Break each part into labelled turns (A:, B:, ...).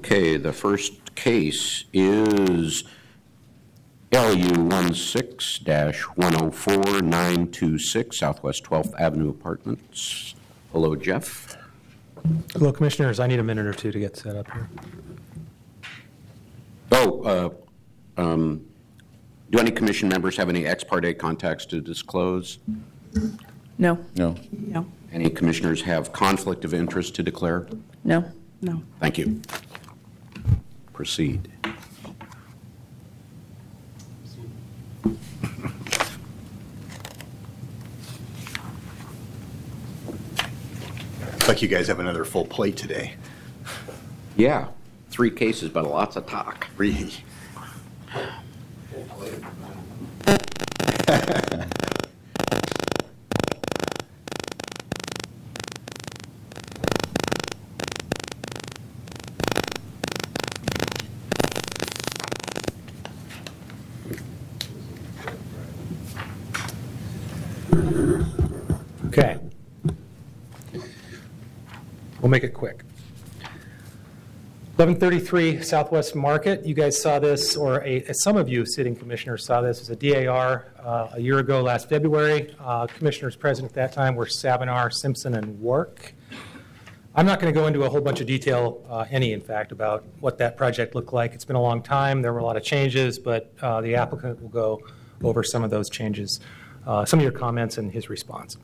A: Okay, the first case is LU 16-104926, Southwest 12th Avenue Apartments. Hello, Jeff.
B: Hello, Commissioners. I need a minute or two to get set up here.
A: Do any commission members have any ex parte contacts to disclose?
C: No.
D: No.
C: No.
A: Any commissioners have conflict of interest to declare?
C: No.
E: No.
A: Thank you. Proceed.
D: Looks like you guys have another full plate today.
A: Yeah, 3 cases, but lots of talk.
D: Really?
B: Okay. We'll make it quick. 1133 Southwest Market. You guys saw this, or some of you sitting commissioners saw this as a DAR a year ago last February. Commissioners present at that time were Savinar, Simpson, and Wark. I'm not going to go into a whole bunch of detail, in fact, about what that project looked like. It's been a long time. There were a lot of changes, but the applicant will go over some of those changes, some of your comments and his response.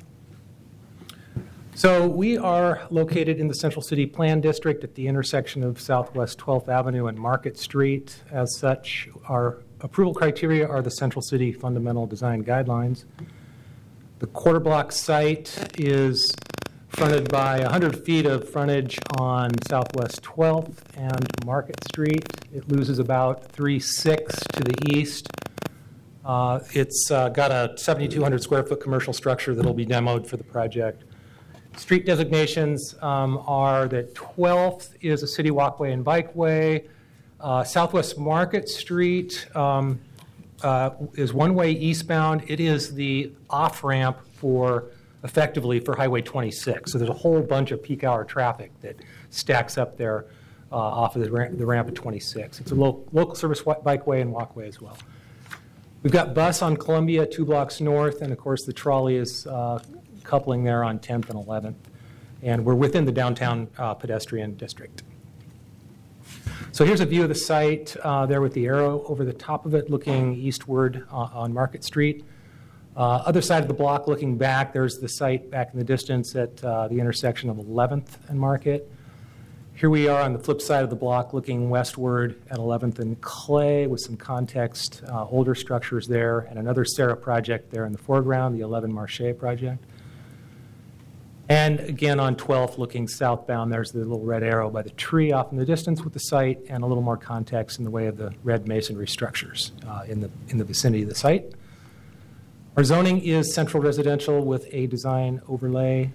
B: So we are located in the Central City Plan District at the intersection of Southwest 12th Avenue and Market Street. As such, our approval criteria are the Central City Fundamental Design Guidelines. The quarter block site is fronted by 100 feet of frontage on Southwest 12th and Market Street. It loses about 3/6 to the east. It's got a 7,200 square foot commercial structure that will be demoed for the project. Street designations are that 12th is a city walkway and bikeway. Southwest Market Street is one-way eastbound. It is the off-ramp effectively for Highway 26. So there's a whole bunch of peak hour traffic that stacks up there off of the ramp at 26. It's a local service bikeway and walkway as well. We've got bus on Columbia 2 blocks north, and of course the trolley is coupling there on 10th and 11th. And we're within the downtown pedestrian district. So here's a view of the site there with the arrow over the top of it looking eastward on Market Street. Other side of the block looking back, there's the site back in the distance at the intersection of 11th and Market. Here we are on the flip side of the block looking westward at 11th and Clay with some context, older structures there, and another Sarah project there in the foreground, the 11 Marché project. And again on 12th looking southbound, there's the little red arrow by the tree off in the distance with the site and a little more context in the way of the red masonry structures in the vicinity of the site. Our zoning is central residential with a design overlay.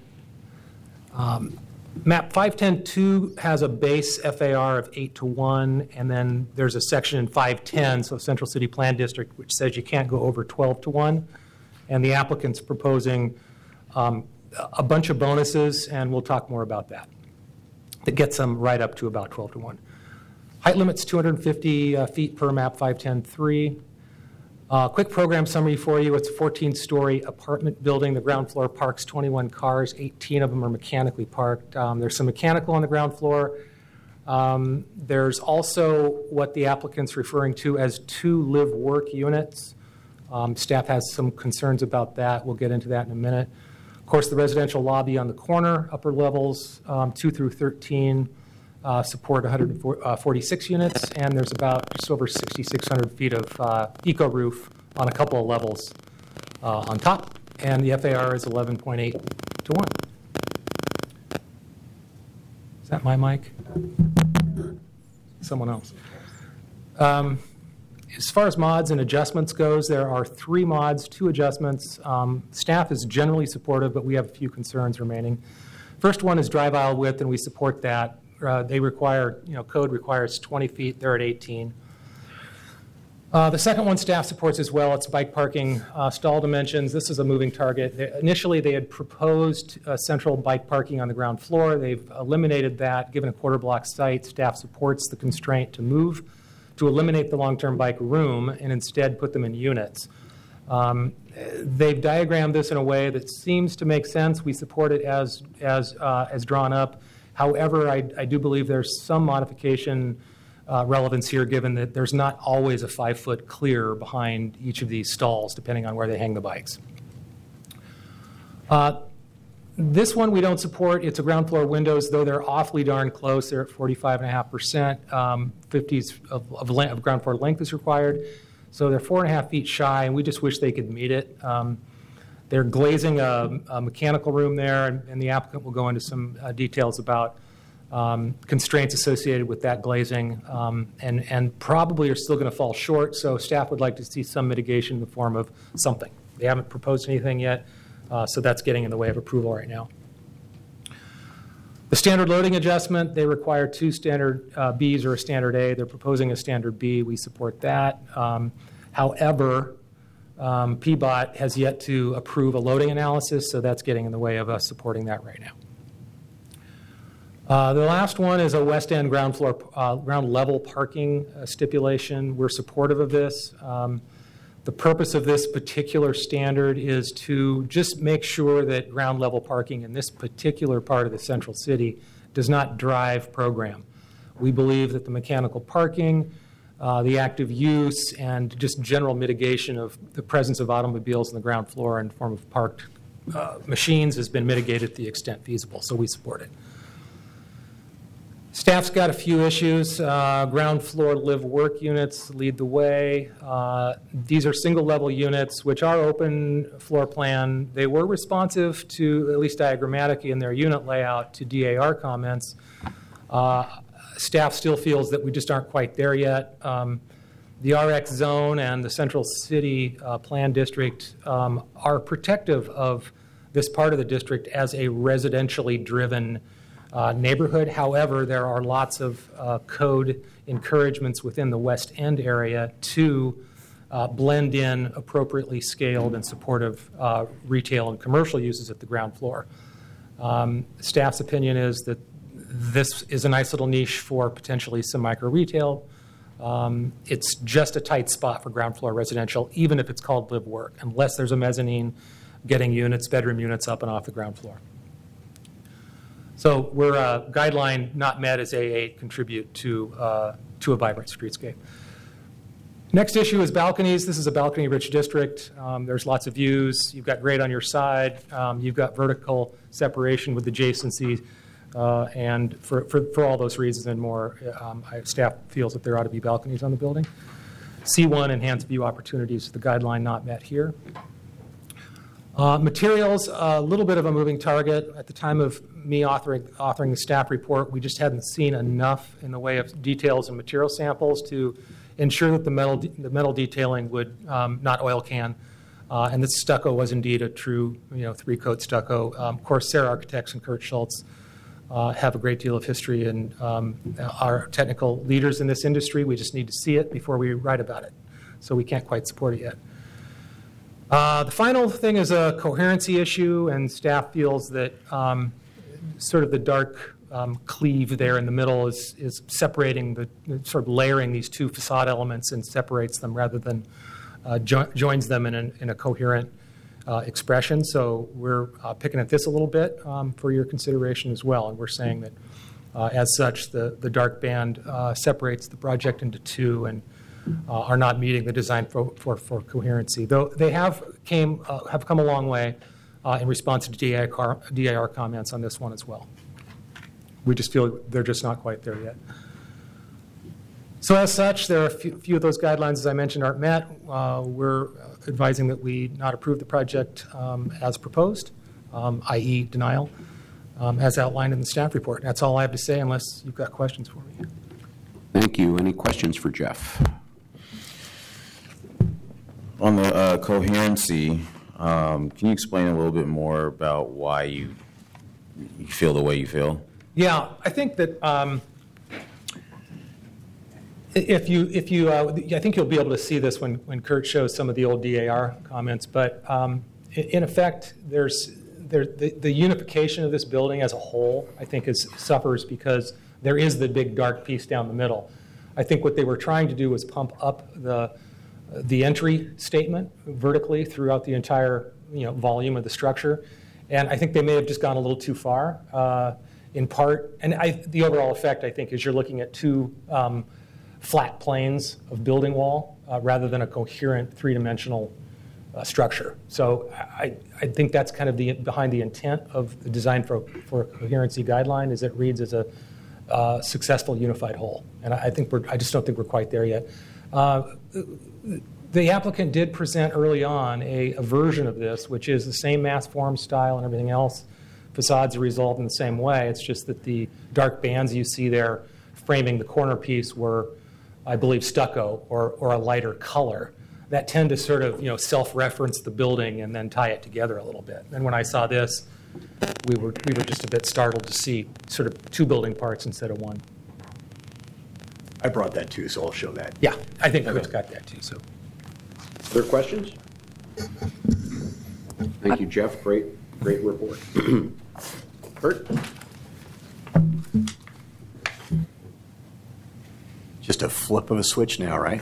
B: Map 510-2 has a base FAR of 8:1, and then there's a section in 510, so Central City Plan District, which says you can't go over 12:1, and the applicant's proposing a bunch of bonuses, and we'll talk more about that. That gets them right up to about 12:1. Height limit's 250 feet per map 510-3. Quick program summary for you. It's a 14-story apartment building. The ground floor parks 21 cars. 18 of them are mechanically parked. There's some mechanical on the ground floor. There's also what the applicant's referring to as 2 live-work units. Staff has some concerns about that. We'll get into that in a minute. Of course, the residential lobby on the corner, upper levels 2 through 13, support 146 units, and there's about just over 6,600 feet of eco roof on a couple of levels on top, and the FAR is 11.8:1. Is that my mic? Someone else. As far as mods and adjustments goes, there are 3 mods, 2 adjustments. Staff is generally supportive, but we have a few concerns remaining. First one is drive aisle width, and we support that. They require, code requires 20 feet. They're at 18. The second one staff supports as well. It's bike parking stall dimensions. This is a moving target. Initially, they had proposed central bike parking on the ground floor. They've eliminated that. Given a quarter block site, staff supports the constraint to eliminate the long-term bike room and instead put them in units. They've diagrammed this in a way that seems to make sense. We support it as drawn up. However, I do believe there's some modification relevance here, given that there's not always a 5-foot clear behind each of these stalls, depending on where they hang the bikes. This one we don't support. It's a ground floor windows, though they're awfully darn close. They're at 45.5%. 50s of ground floor length is required. So they're 4.5 feet shy, and we just wish they could meet it. They're glazing a mechanical room there, and the applicant will go into some details about constraints associated with that glazing, and probably are still going to fall short, so staff would like to see some mitigation in the form of something. They haven't proposed anything yet, so that's getting in the way of approval right now. The standard loading adjustment, they require 2 standard Bs or a standard A. They're proposing a standard B. We support that. However, PBOT has yet to approve a loading analysis, so that's getting in the way of us supporting that right now. The last one is a West End ground level parking stipulation. We're supportive of this. The purpose of this particular standard is to just make sure that ground level parking in this particular part of the central city does not drive program. We believe that the mechanical parking, the active use, and just general mitigation of the presence of automobiles on the ground floor in the form of parked machines has been mitigated to the extent feasible, so we support it. Staff's got a few issues. Ground floor live-work units lead the way. These are single-level units, which are open floor plan. They were responsive to, at least diagrammatically in their unit layout, to DAR comments. Staff still feels that we just aren't quite there yet. The RX zone and the Central City Plan District are protective of this part of the district as a residentially driven neighborhood. However, there are lots of code encouragements within the West End area to blend in appropriately scaled and supportive retail and commercial uses at the ground floor. Staff's opinion is that this is a nice little niche for potentially some micro retail. It's just a tight spot for ground floor residential, even if it's called live work, unless there's a mezzanine getting units, bedroom units up and off the ground floor. So we're guideline not met as A8 contribute to a vibrant streetscape. Next issue is balconies. This is a balcony-rich district. There's lots of views. You've got grade on your side. You've got vertical separation with adjacency. And for all those reasons and more, staff feels that there ought to be balconies on the building. C1, enhanced view opportunities, the guideline not met here. Materials, a little bit of a moving target. At the time of me authoring the staff report, we just hadn't seen enough in the way of details and material samples to ensure that the metal detailing would not oil can. And the stucco was indeed a true 3-coat stucco. Of course, Sarah Architects and Kurt Schultz have a great deal of history and are technical leaders in this industry. We just need to see it before we write about it. So we can't quite support it yet. The final thing is a coherency issue, and staff feels that sort of the dark cleave there in the middle is separating, sort of layering these two facade elements and separates them rather than joins them in a coherent expression. So we're picking at this a little bit for your consideration as well, and we're saying that as such, the dark band separates the project into two and are not meeting the design for coherency. Though they have come a long way in response to DIR comments on this one as well. We just feel they're just not quite there yet. So as such, there are a few of those guidelines, as I mentioned, aren't met. We're advising that we not approve the project as proposed, i.e. denial, as outlined in the staff report. That's all I have to say unless you've got questions for me.
A: Thank you. Any questions for Jeff?
C: On the coherency, can you explain a little bit more about why you feel the way you feel?
B: Yeah, I think that I think you'll be able to see this when Kurt shows some of the old DAR comments, but in effect, the unification of this building as a whole, I think, suffers because there is the big dark piece down the middle. I think what they were trying to do was pump up the entry statement vertically throughout the entire volume of the structure, and I think they may have just gone a little too far in part. And the overall effect, I think, is you're looking at two flat planes of building wall rather than a coherent three-dimensional structure. So I think that's kind of behind the intent of the design for a coherency guideline, is it reads as a successful unified whole. And I just don't think we're quite there yet. The applicant did present early on a version of this, which is the same mass form, style, and everything else. Facades are resolved in the same way. It's just that the dark bands you see there framing the corner piece were, I believe, stucco or a lighter color that tend to sort of self-reference the building and then tie it together a little bit. And when I saw this, we were just a bit startled to see sort of two building parts instead of one.
D: I brought that too, so I'll show that.
B: Yeah, I think Kurt's got that too. So,
A: Other questions? Thank you, Jeff. Great report. Kurt?
D: Just a flip of a switch now, right?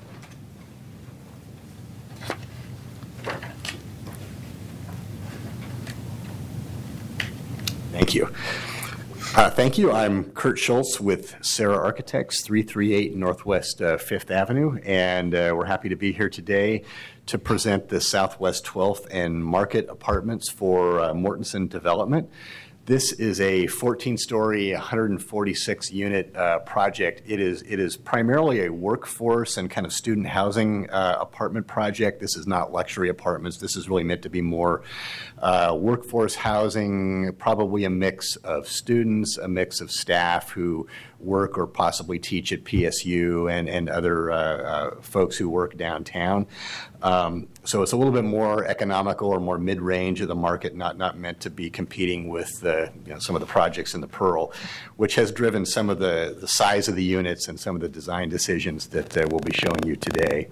D: Thank you. Thank you. I'm Kurt Schultz with Sarah Architects, 338 Northwest 5th Avenue, and we're happy to be here today to present the Southwest 12th and Market Apartments for Mortenson Development. This is a 14-story, 146-unit project. It is primarily a workforce and kind of student housing apartment project. This is not luxury apartments. This is really meant to be more workforce housing, probably a mix of students, a mix of staff who work or possibly teach at PSU and other folks who work downtown. So it's a little bit more economical or more mid-range of the market, not meant to be competing with some of the projects in the Pearl, which has driven some of the size of the units and some of the design decisions that we'll be showing you today.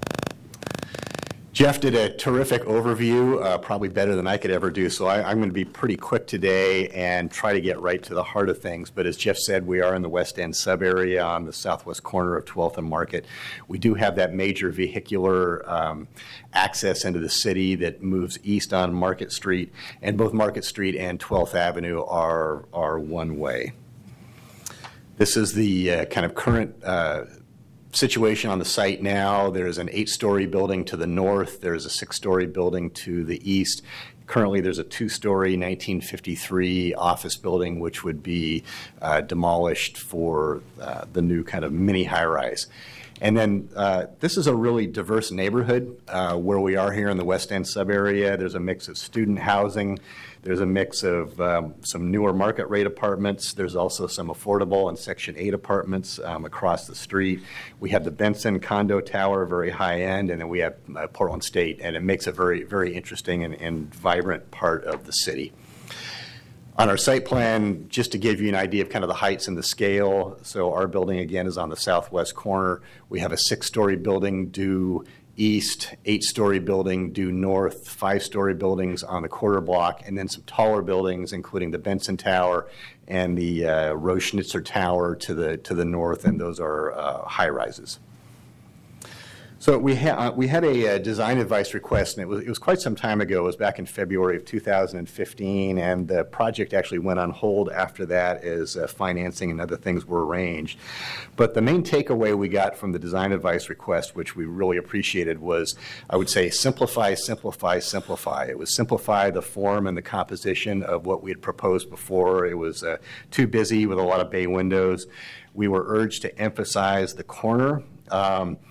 D: Jeff did a terrific overview, probably better than I could ever do, so I'm going to be pretty quick today and try to get right to the heart of things. But as Jeff said, we are in the West End sub-area on the southwest corner of 12th and Market. We do have that major vehicular access into the city that moves east on Market Street, and both Market Street and 12th Avenue are one way. This is the kind of current situation on the site now. There's an 8-story building to the north. There's a 6-story building to the east. Currently, there's a 2-story 1953 office building, which would be demolished for the new kind of mini high-rise. And then this is a really diverse neighborhood where we are here in the West End sub-area. There's a mix of student housing. There's a mix of some newer market rate apartments. There's also some affordable and Section 8 apartments across the street. We have the Benson condo tower, very high end, and then we have Portland State, and it makes a very, very interesting and vibrant part of the city. On our site plan, just to give you an idea of kind of the heights and the scale, so our building, again, is on the southwest corner. We have a 6-story building due east, 8-story building due north, 5-story buildings on the quarter block, and then some taller buildings, including the Benson Tower and the Roschnitzer Tower to the north, and those are high rises. So we had a design advice request, and it was quite some time ago. It was back in February of 2015, and the project actually went on hold after that as financing and other things were arranged. But the main takeaway we got from the design advice request, which we really appreciated, was, I would say, simplify, simplify, simplify. It was simplify the form and the composition of what we had proposed before. It was too busy with a lot of bay windows. We were urged to emphasize the corner.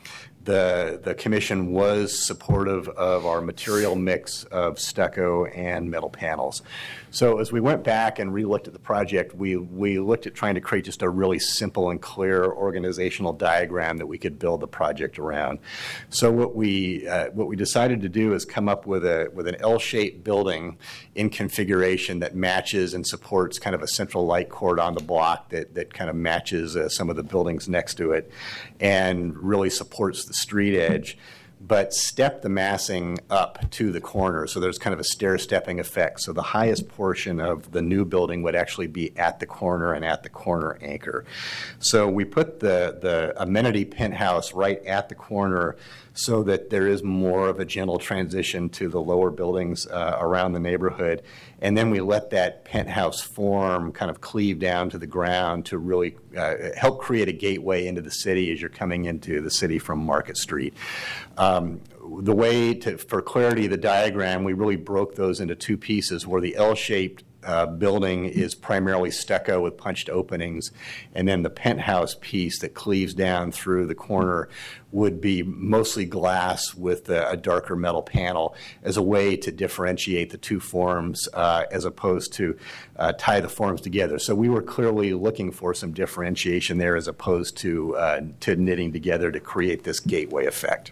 D: the commission was supportive of our material mix of stucco and metal panels. So as we went back and re-looked at the project, we looked at trying to create just a really simple and clear organizational diagram that we could build the project around. So what we decided to do is come up with an L-shaped building in configuration that matches and supports kind of a central light cord on the block that kind of matches some of the buildings next to it and really supports the street edge, but step the massing up to the corner. So there's kind of a stair-stepping effect. So the highest portion of the new building would actually be at the corner and at the corner anchor. So we put the amenity penthouse right at the corner so that there is more of a gentle transition to the lower buildings around the neighborhood. And then we let that penthouse form kind of cleave down to the ground to really help create a gateway into the city as you're coming into the city from Market Street. The way for clarity, the diagram, we really broke those into two pieces where the L-shaped building is primarily stucco with punched openings, and then the penthouse piece that cleaves down through the corner would be mostly glass with a darker metal panel as a way to differentiate the two forms as opposed to tie the forms together. So we were clearly looking for some differentiation there as opposed to knitting together to create this gateway effect.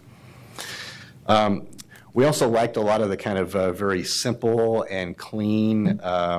D: We also liked a lot of the kind of very simple and clean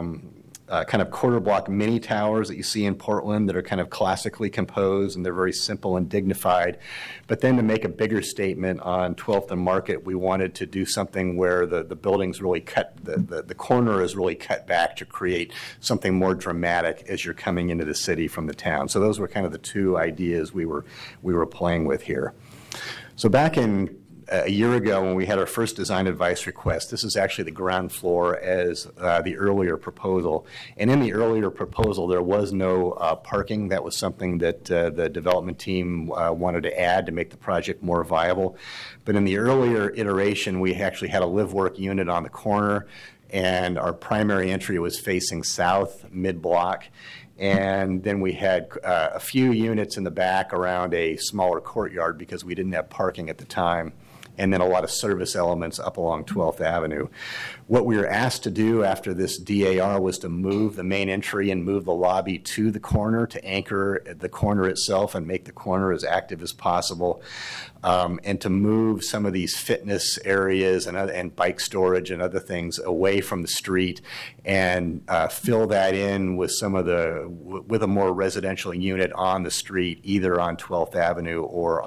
D: kind of quarter block mini towers that you see in Portland that are kind of classically composed, and they're very simple and dignified. But then to make a bigger statement on 12th and Market, we wanted to do something where the buildings really cut, the corner is really cut back to create something more dramatic as you're coming into the city from the town. So those were kind of the two ideas we were playing with here. So back in a year ago when we had our first design advice request, this is actually the ground floor as the earlier proposal. And in the earlier proposal, there was no parking. That was something that the development team wanted to add to make the project more viable. But in the earlier iteration, we actually had a live-work unit on the corner, and our primary entry was facing south, mid-block. And then we had a few units in the back around a smaller courtyard because we didn't have parking at the time, and then a lot of service elements up along 12th Avenue. What we were asked to do after this DAR was to move the main entry and move the lobby to the corner to anchor the corner itself and make the corner as active as possible, and to move some of these fitness areas and bike storage and other things away from the street and fill that in with with a more residential unit on the street, either on 12th Avenue or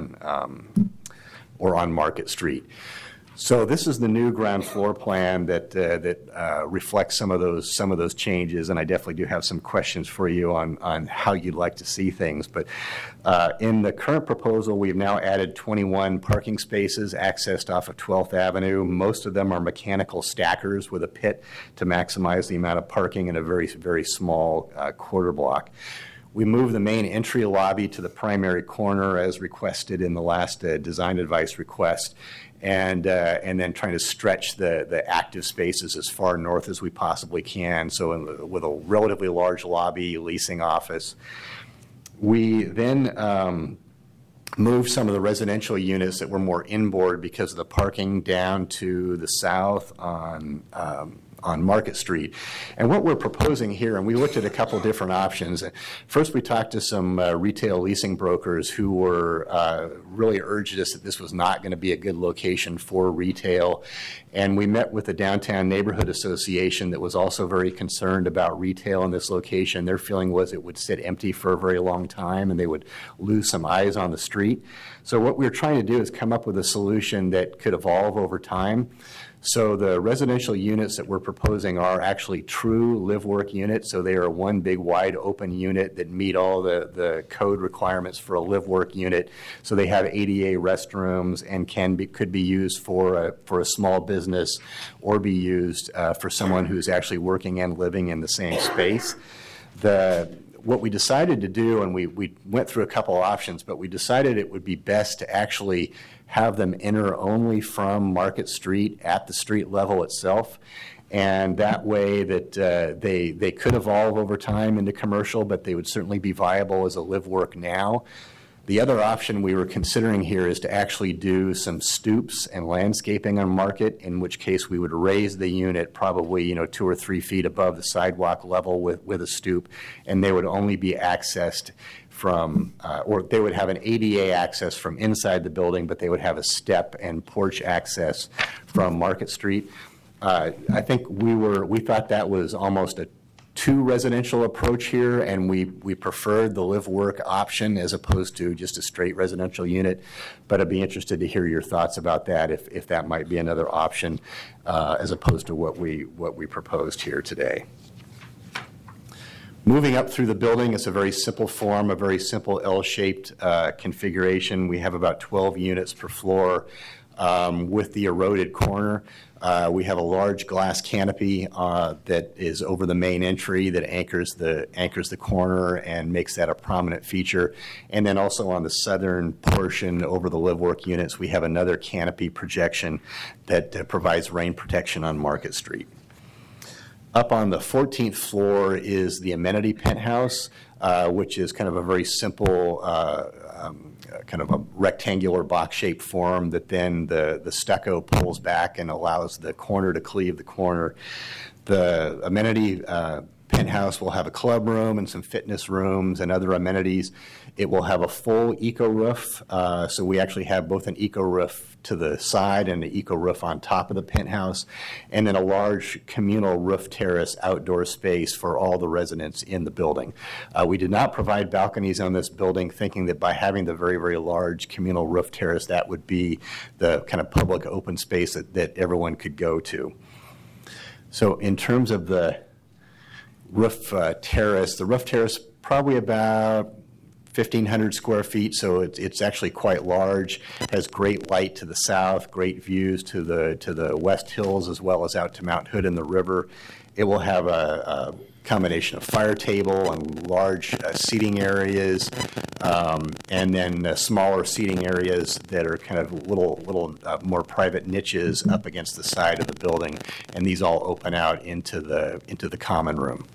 D: on Market Street. So this is the new ground floor plan that reflects some of those changes, and I definitely do have some questions for you on how you'd like to see things. But in the current proposal, we've now added 21 parking spaces accessed off of 12th Avenue. Most of them are mechanical stackers with a pit to maximize the amount of parking in a very, very small quarter block. We moved the main entry lobby to the primary corner as requested in the last design advice request, and then trying to stretch the active spaces as far north as we possibly can, so with a relatively large lobby, leasing office. We then moved some of the residential units that were more inboard because of the parking down to the south on Market Street. And what we're proposing here, and we looked at a couple different options. First, we talked to some retail leasing brokers who were really urged us that this was not going to be a good location for retail. And we met with the Downtown Neighborhood Association that was also very concerned about retail in this location. Their feeling was it would sit empty for a very long time and they would lose some eyes on the street. So what we're trying to do is come up with a solution that could evolve over time. So the residential units that we're proposing are actually true live-work units. So they are one big wide open unit that meet all the code requirements for a live-work unit. So they have ADA restrooms and could be used for a small business or be used for someone who's actually working and living in the same space. What we decided to do, and we went through a couple of options, but we decided it would be best to actually have them enter only from Market Street at the street level itself. And that way that they could evolve over time into commercial, but they would certainly be viable as a live-work now. The other option we were considering here is to actually do some stoops and landscaping on Market, in which case we would raise the unit probably 2 or 3 feet above the sidewalk level with a stoop, and they would only be accessed from, or they would have an ADA access from inside the building, but they would have a step and porch access from Market Street. I think we thought that was almost a too residential approach here, and we preferred the live-work option as opposed to just a straight residential unit. But I'd be interested to hear your thoughts about that, if that might be another option as opposed to what we proposed here today. Moving up through the building, it's a very simple form, a very simple L-shaped configuration. We have about 12 units per floor with the eroded corner. We have a large glass canopy that is over the main entry that anchors the corner and makes that a prominent feature. And then also on the southern portion over the live-work units, we have another canopy projection that provides rain protection on Market Street. Up on the 14th floor is the amenity penthouse, which is kind of a very simple kind of a rectangular box-shaped form that then the stucco pulls back and allows the corner to cleave the corner. The amenity penthouse will have a club room and some fitness rooms and other amenities. It will have a full eco roof, so we actually have both an eco roof to the side and an eco roof on top of the penthouse, and then a large communal roof terrace outdoor space for all the residents in the building. We did not provide balconies on this building, thinking that by having the very, very large communal roof terrace, that would be the kind of public open space that everyone could go to. So in terms of the roof terrace, the roof terrace probably about 1,500 square feet, so it's actually quite large. It has great light to the south, great views to the West Hills, as well as out to Mount Hood and the river. It will have a combination of fire table and large seating areas, and then smaller seating areas that are kind of little more private niches up against the side of the building, and these all open out into the common room.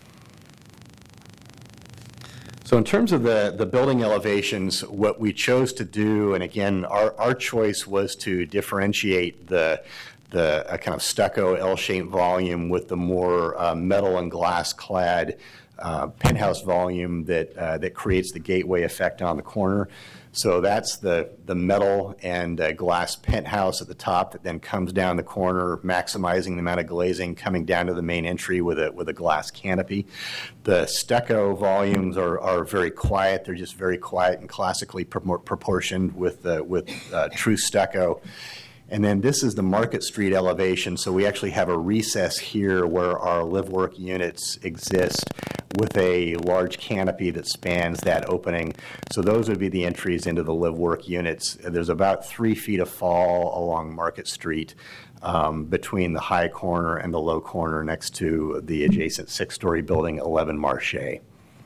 D: So in terms of the building elevations, what we chose to do, and again, our choice was to differentiate the kind of stucco L-shaped volume with the more metal and glass clad penthouse volume that creates the gateway effect on the corner. So that's the metal and glass penthouse at the top that then comes down the corner, maximizing the amount of glazing coming down to the main entry with a glass canopy. The stucco volumes are very quiet. They're just very quiet and classically proportioned with true stucco. And then this is the Market Street elevation, so we actually have a recess here where our live-work units exist with a large canopy that spans that opening. So those would be the entries into the live-work units. There's about 3 feet of fall along Market Street between the high corner and the low corner next to the adjacent 6-story building, 11 Marché.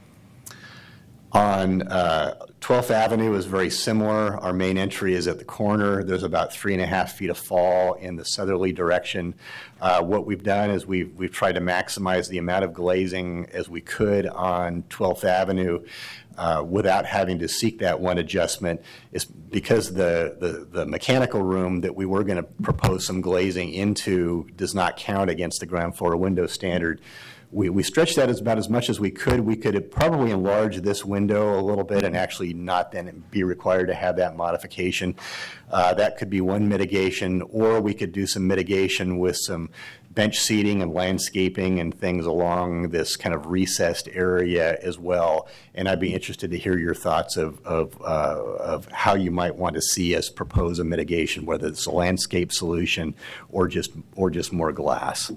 D: On 12th Avenue is very similar. Our main entry is at the corner. There's about 3.5 feet of fall in the southerly direction. What we've done is we've tried to maximize the amount of glazing as we could on 12th Avenue without having to seek that one adjustment. Is because the mechanical room that we were going to propose some glazing into does not count against the ground floor window standard. We stretched that about as much as we could. We could probably enlarge this window a little bit and actually not then be required to have that modification. That could be one mitigation, or we could do some mitigation with some bench seating and landscaping and things along this kind of recessed area as well. And I'd be interested to hear your thoughts of how you might want to see us propose a mitigation, whether it's a landscape solution or just more glass.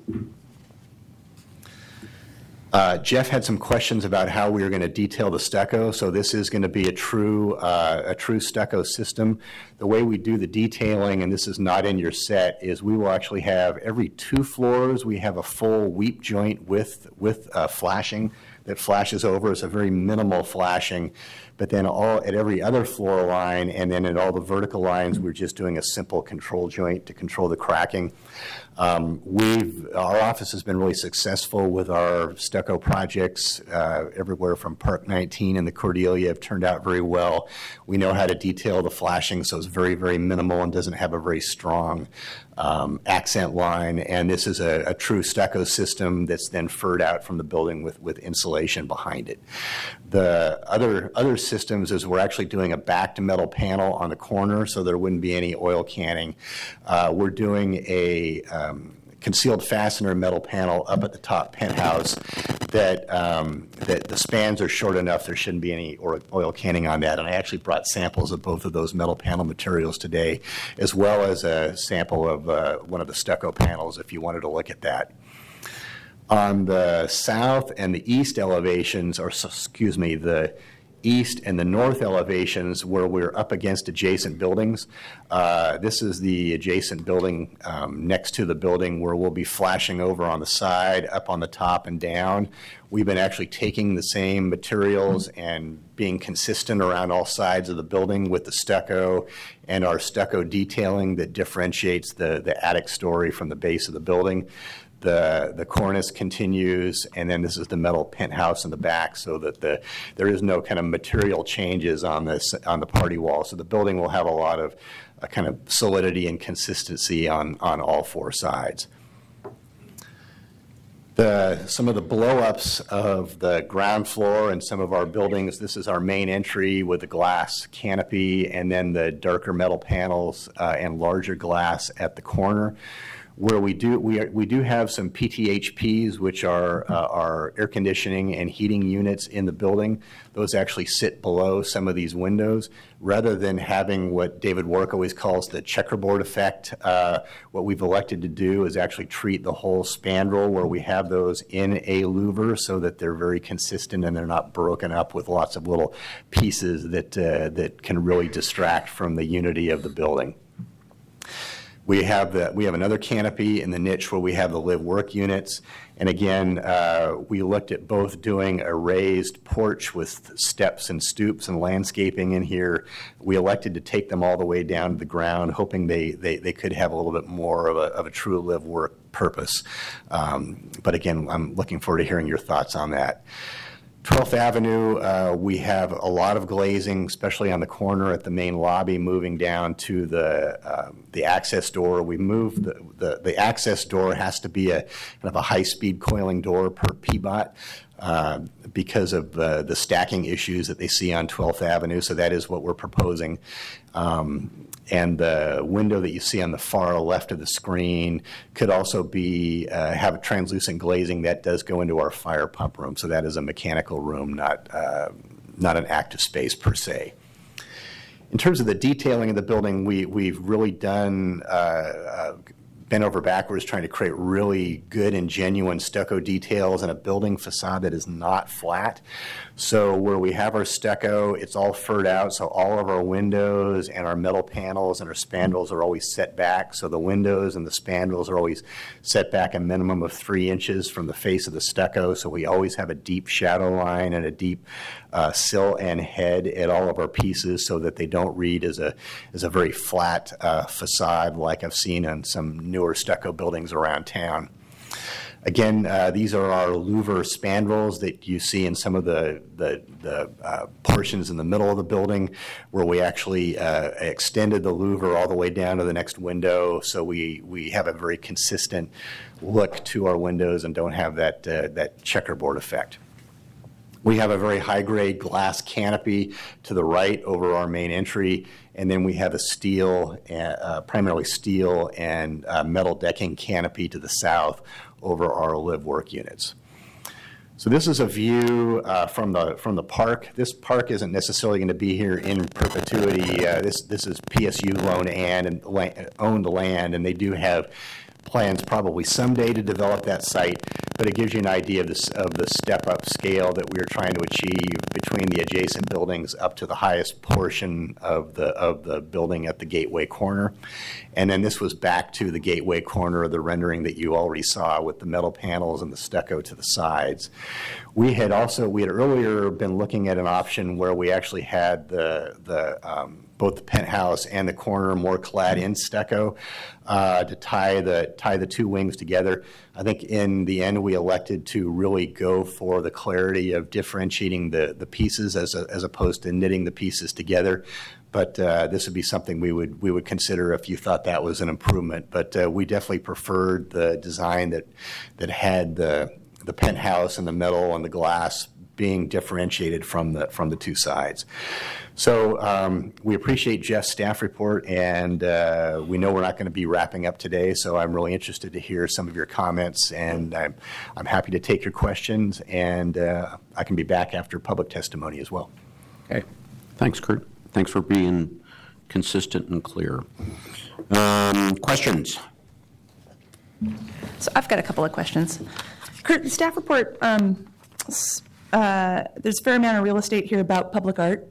D: Jeff had some questions about how we were going to detail the stucco. So this is going to be a true stucco system. The way we do the detailing, and this is not in your set, is we will actually have every 2 floors, we have a full weep joint with flashing that flashes over. It's a very minimal flashing. but then at every other floor line and then at all the vertical lines, we're just doing a simple control joint to control the cracking. Our office has been really successful with our stucco projects. Everywhere from Park 19 and the Cordelia have turned out very well. We know how to detail the flashing, so it's very, very minimal and doesn't have a very strong accent line. And this is a true stucco system that's then furred out from the building with insulation behind it. The other systems is we're actually doing a back to metal panel on the corner, so there wouldn't be any oil canning. We're doing a concealed fastener metal panel up at the top penthouse that the spans are short enough there shouldn't be any oil canning on that. And I actually brought samples of both of those metal panel materials today, as well as a sample of one of the stucco panels if you wanted to look at that. On the south and the east elevations, the east and the north elevations where we're up against adjacent buildings. This is the adjacent building next to the building where we'll be flashing over on the side, up on the top, and down. We've been actually taking the same materials and being consistent around all sides of the building with the stucco and our stucco detailing that differentiates the attic story from the base of the building. The cornice continues, and then this is the metal penthouse in the back, so that there is no kind of material changes on the party wall. So the building will have a lot of kind of solidity and consistency on all four sides. Some of the blow-ups of the ground floor and some of our buildings, this is our main entry with the glass canopy, and then the darker metal panels and larger glass at the corner. Where we do have some PTHPs, which are our air conditioning and heating units in the building. Those actually sit below some of these windows. Rather than having what David Wark always calls the checkerboard effect, what we've elected to do is actually treat the whole spandrel where we have those in a louver so that they're very consistent and they're not broken up with lots of little pieces that can really distract from the unity of the building. We have another canopy in the niche where we have the live-work units. And again, we looked at both doing a raised porch with steps and stoops and landscaping in here. We elected to take them all the way down to the ground, hoping they could have a little bit more of a true live-work purpose. But again, I'm looking forward to hearing your thoughts on that. 12th Avenue, we have a lot of glazing, especially on the corner at the main lobby, moving down to the access door. We moved the access door has to be a kind of a high-speed coiling door per PBOT because of the stacking issues that they see on 12th Avenue. So that is what we're proposing. And the window that you see on the far left of the screen could also be have a translucent glazing that does go into our fire pump room. So that is a mechanical room, not an active space per se. In terms of the detailing of the building, we've really done bent over backwards trying to create really good and genuine stucco details in a building facade that is not flat. So where we have our stucco, it's all furred out, so all of our windows and our metal panels and our spandrels are always set back. So the windows and the spandrels are always set back a minimum of 3 inches from the face of the stucco, so we always have a deep shadow line and a deep sill and head at all of our pieces so that they don't read as a very flat facade like I've seen on some newer stucco buildings around town. Again, these are our louver spandrels that you see in some of the portions in the middle of the building where we actually extended the louver all the way down to the next window, so we have a very consistent look to our windows and don't have that checkerboard effect. We have a very high-grade glass canopy to the right over our main entry, and then we have a steel, primarily steel and metal decking canopy to the south over our live-work units. So this is a view from the park. This park isn't necessarily going to be here in perpetuity. This is PSU owned land, and they do have plans probably someday to develop that site. but it gives you an idea of the step-up scale that we are trying to achieve between the adjacent buildings up to the highest portion of the building at the gateway corner. And then this was back to the gateway corner of the rendering that you already saw with the metal panels and the stucco to the sides. We had earlier been looking at an option where we actually had both the penthouse and the corner more clad in stucco to tie the two wings together. I think in the end we elected to really go for the clarity of differentiating the pieces as opposed to knitting the pieces together. But this would be something we would consider if you thought that was an improvement. But we definitely preferred the design that had the penthouse and the metal and the glass being differentiated from the two sides. So we appreciate Jeff's staff report, and we know we're not going to be wrapping up today, so I'm really interested to hear some of your comments, and I'm happy to take your questions, and I can be back after public testimony as well.
A: Okay. Thanks, Kurt. Thanks for being consistent and clear. Questions?
E: So I've got a couple of questions. Kurt, the staff report, there's a fair amount of real estate here about public art.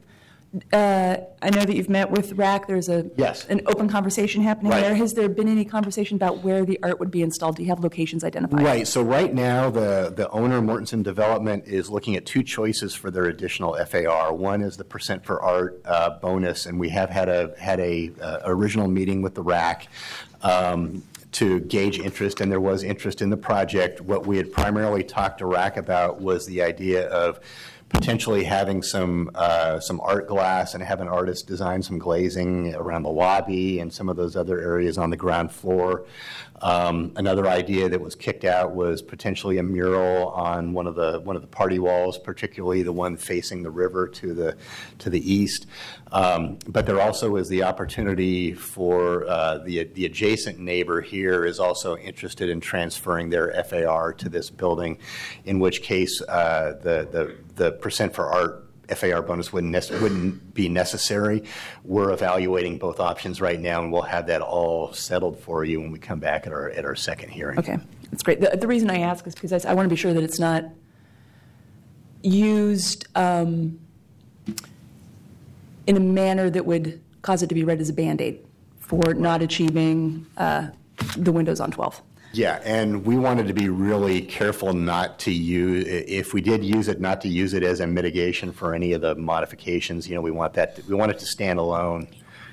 E: I know that you've met with RAC. There's
D: Yes.
E: an open conversation happening
D: Right.
E: there. Has there been any conversation about where the art would be installed? Do you have locations identified?
D: Right. So right now, the owner, Mortensen Development, is looking at two choices for their additional FAR. One is the percent for art bonus, and we have had a original meeting with the RAC to gauge interest, and there was interest in the project. What we had primarily talked to RAC about was the idea of potentially having some art glass and have an artist design some glazing around the lobby and some of those other areas on the ground floor. Another idea that was kicked out was potentially a mural on one of the party walls, particularly the one facing the river to the east. But there also is the opportunity for the adjacent neighbor here is also interested in transferring their FAR to this building, in which case the percent for art FAR bonus wouldn't be necessary. We're evaluating both options right now, and we'll have that all settled for you when we come back at our second hearing.
E: Okay, that's great. The reason I ask is because I want to be sure that it's not used in a manner that would cause it to be read as a Band-Aid for not achieving the windows on 12.
D: Yeah, and we wanted to be really careful not to use, if we did use it, not to use it as a mitigation for any of the modifications. You know, we want it to stand alone.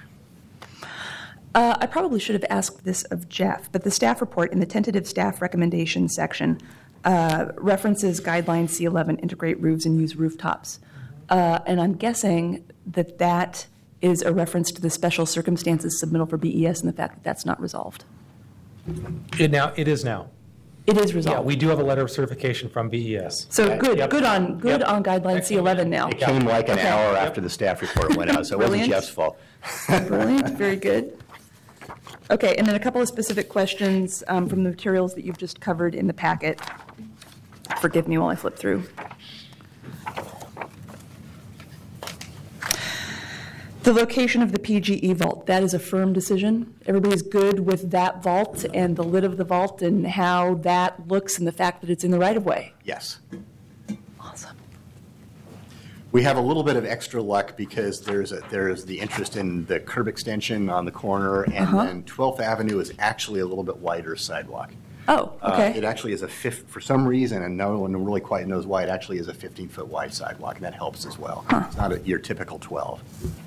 E: I probably should have asked this of Jeff, but the staff report in the tentative staff recommendation section references guideline C11, integrate roofs and use rooftops. And I'm guessing that is a reference to the special circumstances submittal for BES and the fact that that's not resolved.
B: It is now.
E: It is
B: Yeah,
E: resolved.
B: we do have a letter of certification from BES.
E: So good,
B: Yep.
E: good on
B: Yep.
E: guideline C11 now.
D: It came like an
E: Okay.
D: hour after the staff report went out, so it wasn't
E: Brilliant.
D: Jeff's fault.
E: Brilliant, very good. Okay, and then a couple of specific questions from the materials that you've just covered in the packet. Forgive me while I flip through. The location of the PGE vault, that is a firm decision. Everybody's good with that vault and the lid of the vault and how that looks and the fact that it's in the right-of-way.
D: Yes.
E: Awesome.
D: We have a little bit of extra luck because there's the interest in the curb extension on the corner, and then 12th Avenue is actually a little bit wider sidewalk.
E: Oh, okay.
D: It actually is for some reason, and no one really quite knows why, it actually is a 15-foot wide sidewalk, and that helps as well. It's not your typical 12.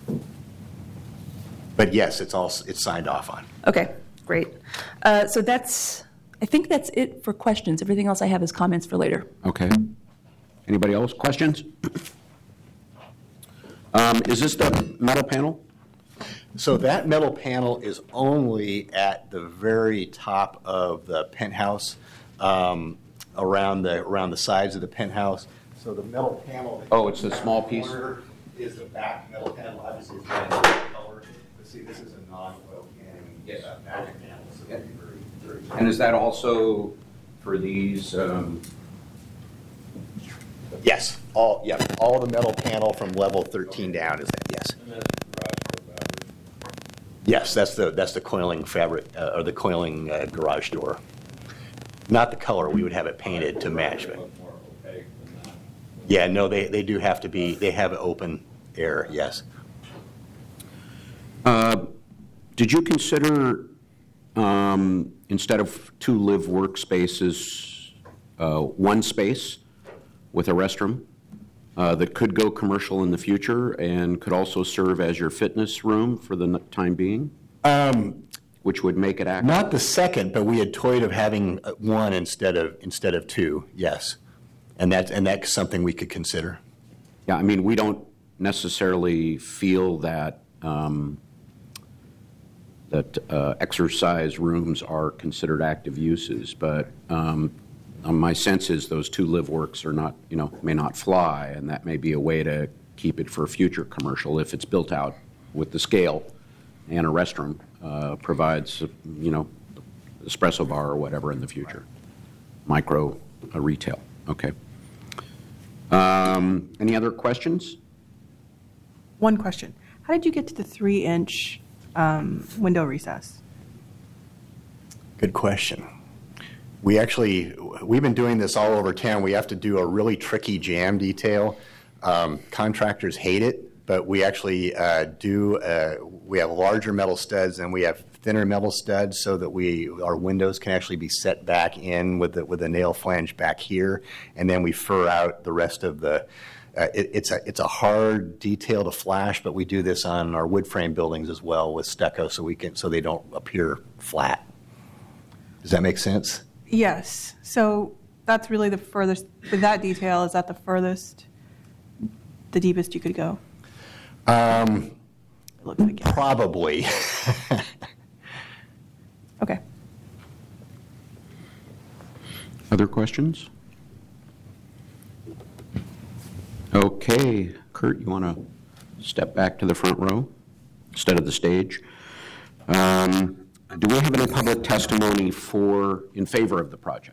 D: But yes, it's signed off on.
E: Okay, great. So I think that's it for questions. Everything else I have is comments for later.
A: Okay. Anybody else? Questions? Is this the metal panel?
D: So that metal panel is only at the very top of the penthouse, around the sides of the penthouse. So the metal panel.
A: Oh, it's the small piece.
D: Is the back metal panel, obviously it's red color. But see, this is a non-oil can.
A: Yes.
D: Back panel, so it'll be very, very.
A: And is that also for these?
D: Yes, all the metal panel from level 13 down is that, yes. Yes, that's the coiling fabric, or the coiling garage door. Not the color, we would have it painted to match. But yeah, no, they do have to be, they have open air, yes.
A: Did you consider, instead of 2 live workspaces, one space with a restroom that could go commercial in the future and could also serve as your fitness room for the time being? Which would make it active?
D: Not the second, but we had toyed of having one instead of 2, yes. And that's something we could consider.
A: Yeah, I mean, we don't necessarily feel that exercise rooms are considered active uses, but my sense is those 2 live works are not, may not fly, and that may be a way to keep it for future commercial if it's built out with the scale and a restroom provides, espresso bar or whatever in the future. Micro retail. Okay. Any other questions?
F: One question. How did you get to the 3-inch window recess?
D: Good question. We've been doing this all over town. We have to do a really tricky jam detail. Contractors hate it, but we actually we have larger metal studs and we have thinner metal studs so that our windows can actually be set back in with a nail flange back here, and then we fur out the rest of the. It's a hard detail to flash, but we do this on our wood frame buildings as well with stucco, so they don't appear flat. Does that make sense?
F: Yes. So that's really the furthest, with that detail, is that the furthest, the deepest you could go? It looks like it.
D: Probably.
F: Okay.
A: Other questions? Okay, Kurt, you want to step back to the front row instead of the stage? Do we have any public testimony in favor of the project?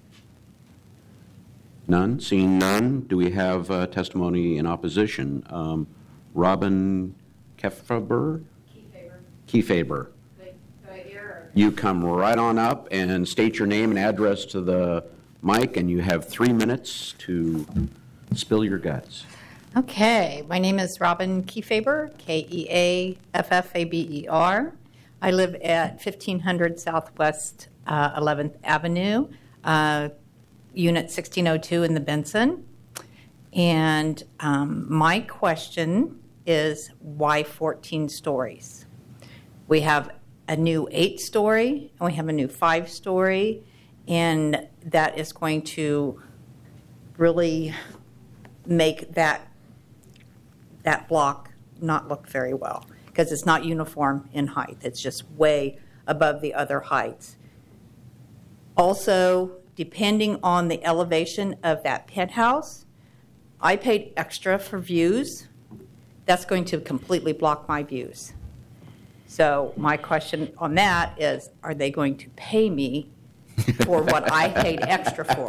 A: None? Seeing none, do we have testimony in opposition? Robin Kefauver? Kefauver. You come right on up and state your name and address to the mic, and you have 3 minutes to spill your guts.
G: Okay, my name is Robin Kefauver, Keaffaber. I live at 1500 Southwest 11th Avenue, Unit 1602 in the Benson. And my question is, why 14 stories? We have a new 8-story, and we have a new 5-story, and that is going to really make that block not look very well because it's not uniform in height. It's just way above the other heights. Also, depending on the elevation of that penthouse, I paid extra for views. That's going to completely block my views. So my question on that is, are they going to pay me for what I paid extra for?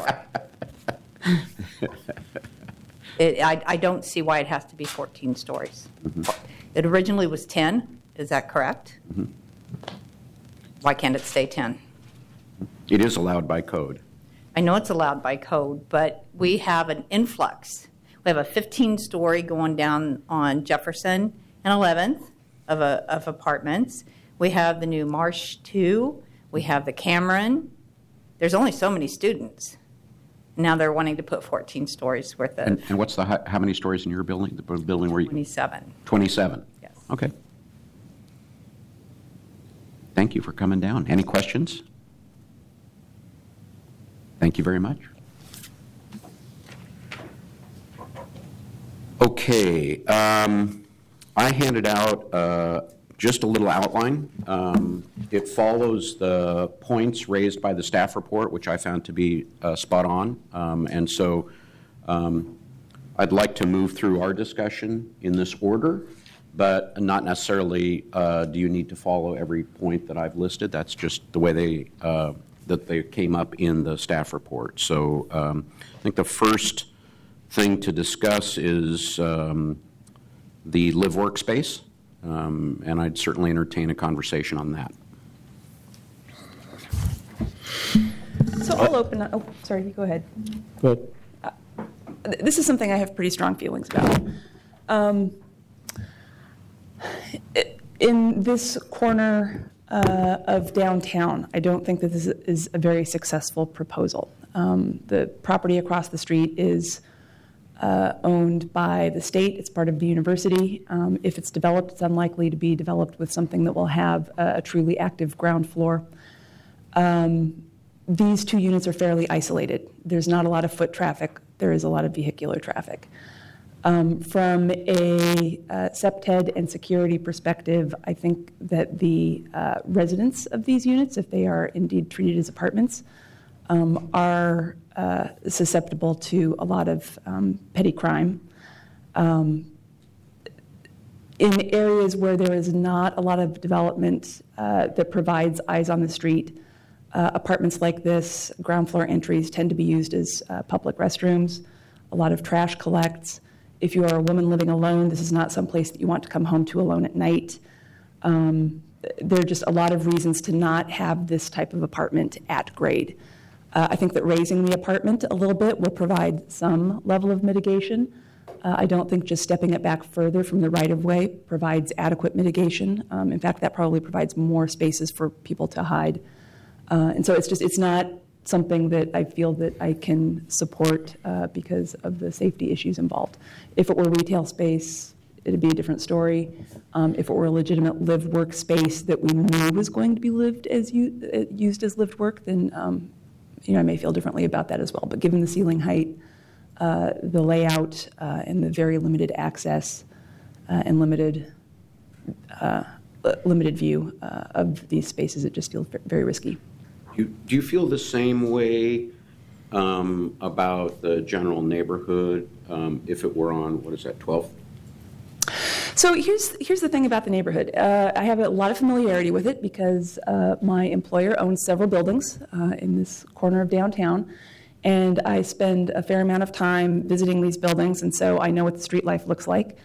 G: I don't see why it has to be 14 stories. Mm-hmm. It originally was 10. Is that correct? Mm-hmm. Why can't it stay 10?
A: It is allowed by code.
G: I know it's allowed by code, but we have an influx. We have a 15-story going down on Jefferson and 11th of apartments. We have the new Marsh 2. We have the Cameron. There's only so many students. Now they're wanting to put 14 stories worth of.
A: And what's how many stories in your building? The building where you?
G: 27.
A: 27.
G: Yes.
A: Okay. Thank you for coming down. Any questions? Thank you very much. Okay. I handed out just a little outline. It follows the points raised by the staff report, which I found to be spot on. And so I'd like to move through our discussion in this order, but not necessarily do you need to follow every point that I've listed. That's just the way they came up in the staff report. So I think the first thing to discuss is the live workspace. And I'd certainly entertain a conversation on that.
E: So I'll open up, sorry, you go ahead.
B: Good.
E: This is something I have pretty strong feelings about. In this corner of downtown, I don't think that this is a very successful proposal. The property across the street is owned by the state. It's part of the university. If it's developed, it's unlikely to be developed with something that will have a truly active ground floor. These two units are fairly isolated. There's not a lot of foot traffic. There is a lot of vehicular traffic. From a SEPTED and security perspective, I think that the residents of these units, if they are indeed treated as apartments, are susceptible to a lot of petty crime. In areas where there is not a lot of development that provides eyes on the street, apartments like this, ground floor entries tend to be used as public restrooms. A lot of trash collects. If you are a woman living alone, this is not some place that you want to come home to alone at night. There are just a lot of reasons to not have this type of apartment at grade. I think that raising the apartment a little bit will provide some level of mitigation. I don't think just stepping it back further from the right-of-way provides adequate mitigation. In fact, that probably provides more spaces for people to hide. And so it's not something that I feel that I can support because of the safety issues involved. If it were retail space, it'd be a different story. If it were a legitimate live-work space that we knew was going to be used as lived work, then I may feel differently about that as well. But given the ceiling height, the layout, and the very limited access and limited view of these spaces, it just feels very risky.
A: Do you feel the same way about the general neighborhood if it were on, 12th?
E: So here's the thing about the neighborhood. I have a lot of familiarity with it because my employer owns several buildings in this corner of downtown, and I spend a fair amount of time visiting these buildings, and so I know what the street life looks like.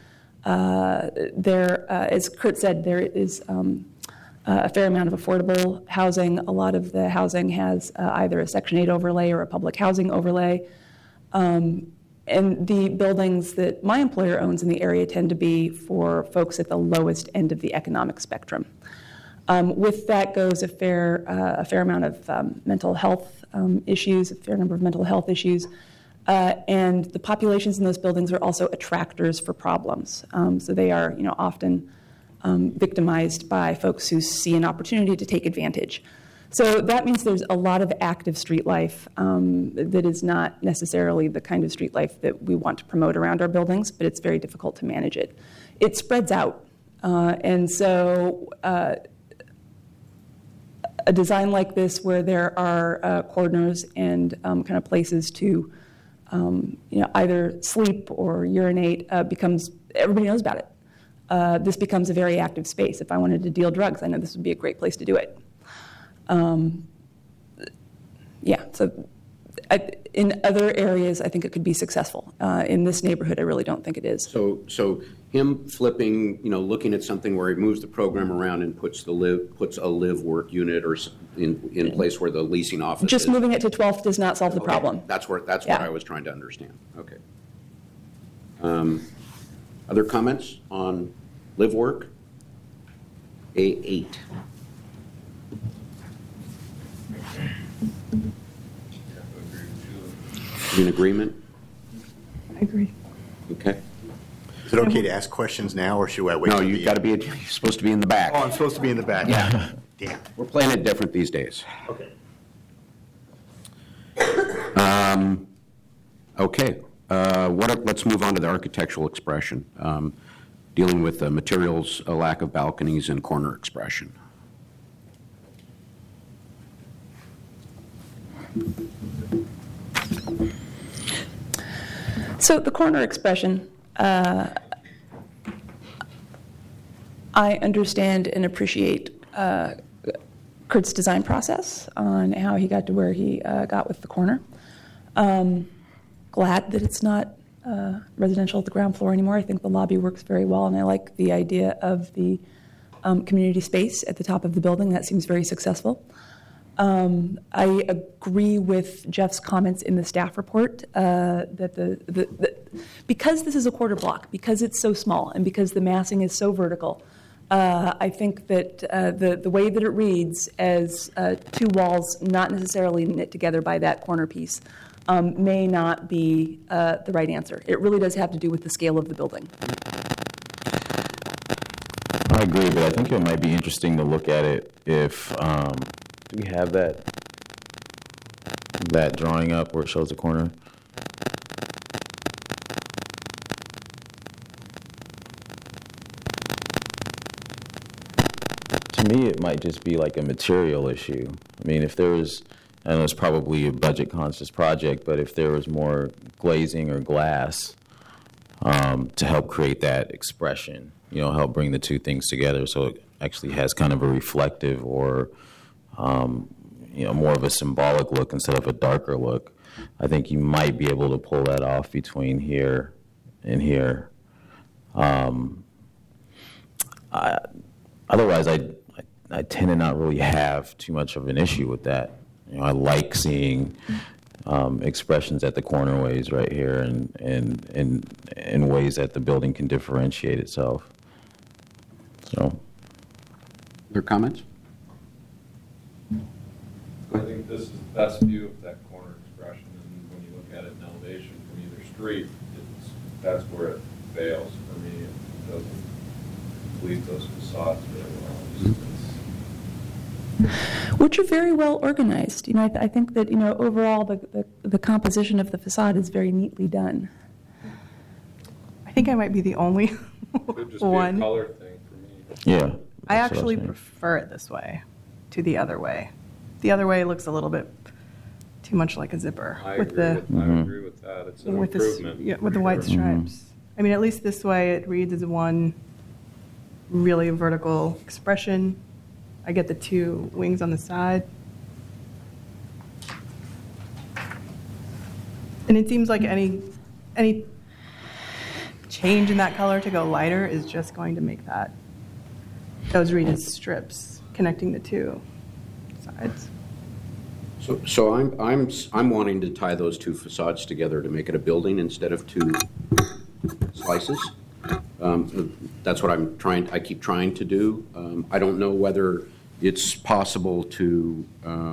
E: As Kurt said, there is a fair amount of affordable housing. A lot of the housing has either a Section 8 overlay or a public housing overlay. And the buildings that my employer owns in the area tend to be for folks at the lowest end of the economic spectrum. With that goes a fair amount of mental health issues, a fair number of mental health issues. And the populations in those buildings are also attractors for problems. So they are, often victimized by folks who see an opportunity to take advantage. So that means there's a lot of active street life that is not necessarily the kind of street life that we want to promote around our buildings, but it's very difficult to manage it. It spreads out. And so a design like this where there are corners and kind of places to either sleep or urinate everybody knows about it. This becomes a very active space. If I wanted to deal drugs, I know this would be a great place to do it. So in other areas, I think it could be successful. In this neighborhood, I really don't think it is.
A: So him flipping, looking at something where he moves the program around and puts a live work unit or in place where the leasing office
E: just
A: is.
E: Moving it to 12th does not solve the
A: Okay.
E: problem.
A: That's what I was trying to understand. Okay. Other comments on live work? A8. You in agreement?
E: I agree.
A: Okay.
D: Is it okay to ask questions now, or should I wait?
A: No,
D: till
A: you've
D: the
A: got to
D: end?
A: be. You're supposed to be in the back.
D: Oh, I'm supposed to be in the back.
A: Yeah.
D: Damn.
A: We're playing it different these days.
D: Okay.
A: Okay. Let's move on to the architectural expression, dealing with materials, a lack of balconies, and corner expression.
E: So the corner expression, I understand and appreciate Kurt's design process on how he got to where he got with the corner. Glad that it's not residential at the ground floor anymore. I think the lobby works very well, and I like the idea of the community space at the top of the building. That seems very successful. I agree with Jeff's comments in the staff report that because this is a quarter block, because it's so small, and because the massing is so vertical, I think that the way that it reads as two walls not necessarily knit together by that corner piece may not be the right answer. It really does have to do with the scale of the building.
C: I agree, but I think it might be interesting to look at it if, do we have that drawing up where it shows the corner? To me, it might just be like a material issue. I mean, if there was, I know it's probably a budget-conscious project, but if there was more glazing or glass to help create that expression, help bring the two things together so it actually has kind of a reflective or, more of a symbolic look instead of a darker look, I think you might be able to pull that off between here and here. Otherwise, I tend to not really have too much of an issue with that. I like seeing expressions at the cornerways right here and in ways that the building can differentiate itself. So,
A: Other comments?
H: I think this is the best view of that corner expression, and when you look at it in elevation from either street, that's where it fails for me. It doesn't leave those facades very well.
E: Which are very well organized. I think that overall the composition of the facade is very neatly done.
F: I think I might be the only
H: Could just
F: one.
H: be a color thing for me.
C: yeah.
F: I
C: that's what
F: actually
C: was saying.
F: prefer it this way to the other way. The other way looks a little bit too much like a zipper
H: I
F: with
H: agree
F: the
H: with that. It's an
F: with the
H: improvement.
F: with the white stripes. I mean, at least this way it reads as one really vertical expression. I get the two wings on the side. And it seems like any change in that color to go lighter is just going to make those read as strips connecting the two sides.
A: So I'm wanting to tie those two facades together to make it a building instead of two slices. That's what I keep trying to do. I don't know whether it's possible to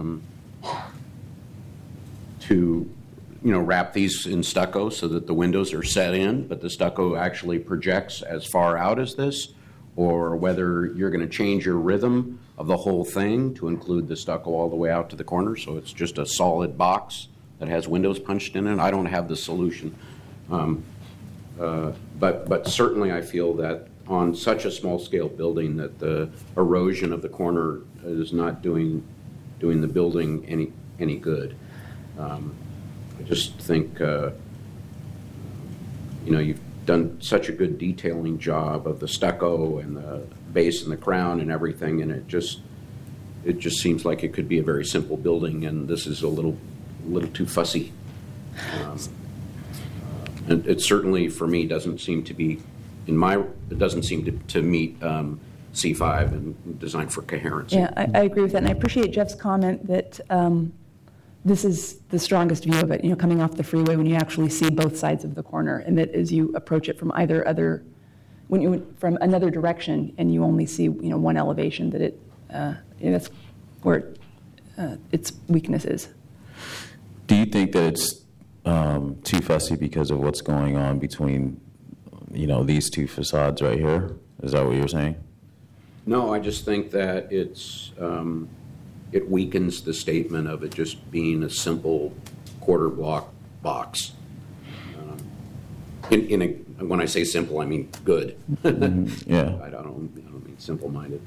A: wrap these in stucco so that the windows are set in, but the stucco actually projects as far out as this, or whether you're going to change your rhythm of the whole thing to include the stucco all the way out to the corner, so it's just a solid box that has windows punched in it. I don't have the solution. But certainly I feel that on such a small-scale building that the erosion of the corner is not doing the building any good. I just think, you've done such a good detailing job of the stucco and the base and the crown and everything, and it just seems like it could be a very simple building, and this is a little too fussy. And it certainly, for me, doesn't seem to be, it doesn't seem to meet C5 and design for coherency.
E: Yeah, I agree with that, and I appreciate Jeff's comment that this is the strongest view of it, coming off the freeway when you actually see both sides of the corner, and that as you approach it from from another direction, and you only see one elevation, that that's where its weakness is.
C: Do you think that it's too fussy because of what's going on between, these two facades right here? Is that what you're saying?
A: No, I just think that it weakens the statement of it just being a simple quarter block box. When I say simple, I mean good.
C: Yeah.
A: I don't mean simple-minded.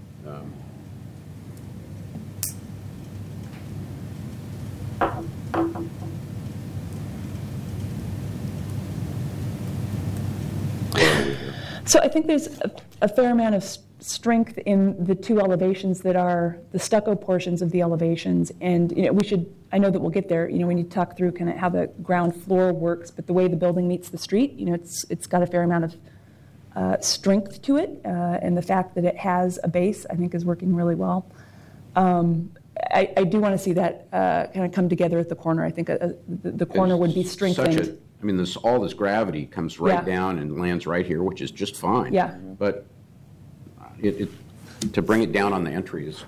E: So I think there's a fair amount of strength in the two elevations that are the stucco portions of the elevations, and I know that we'll get there. We need to talk through kind of how the ground floor works, but the way the building meets the street, it's got a fair amount of strength to it, and the fact that it has a base, I think, is working really well. I do want to see that kind of come together at the corner. I think the corner would be strengthened.
A: I mean, all this gravity comes right
E: Yeah.
A: down and lands right here, which is just fine.
E: Yeah.
A: But to bring it down on the entry is.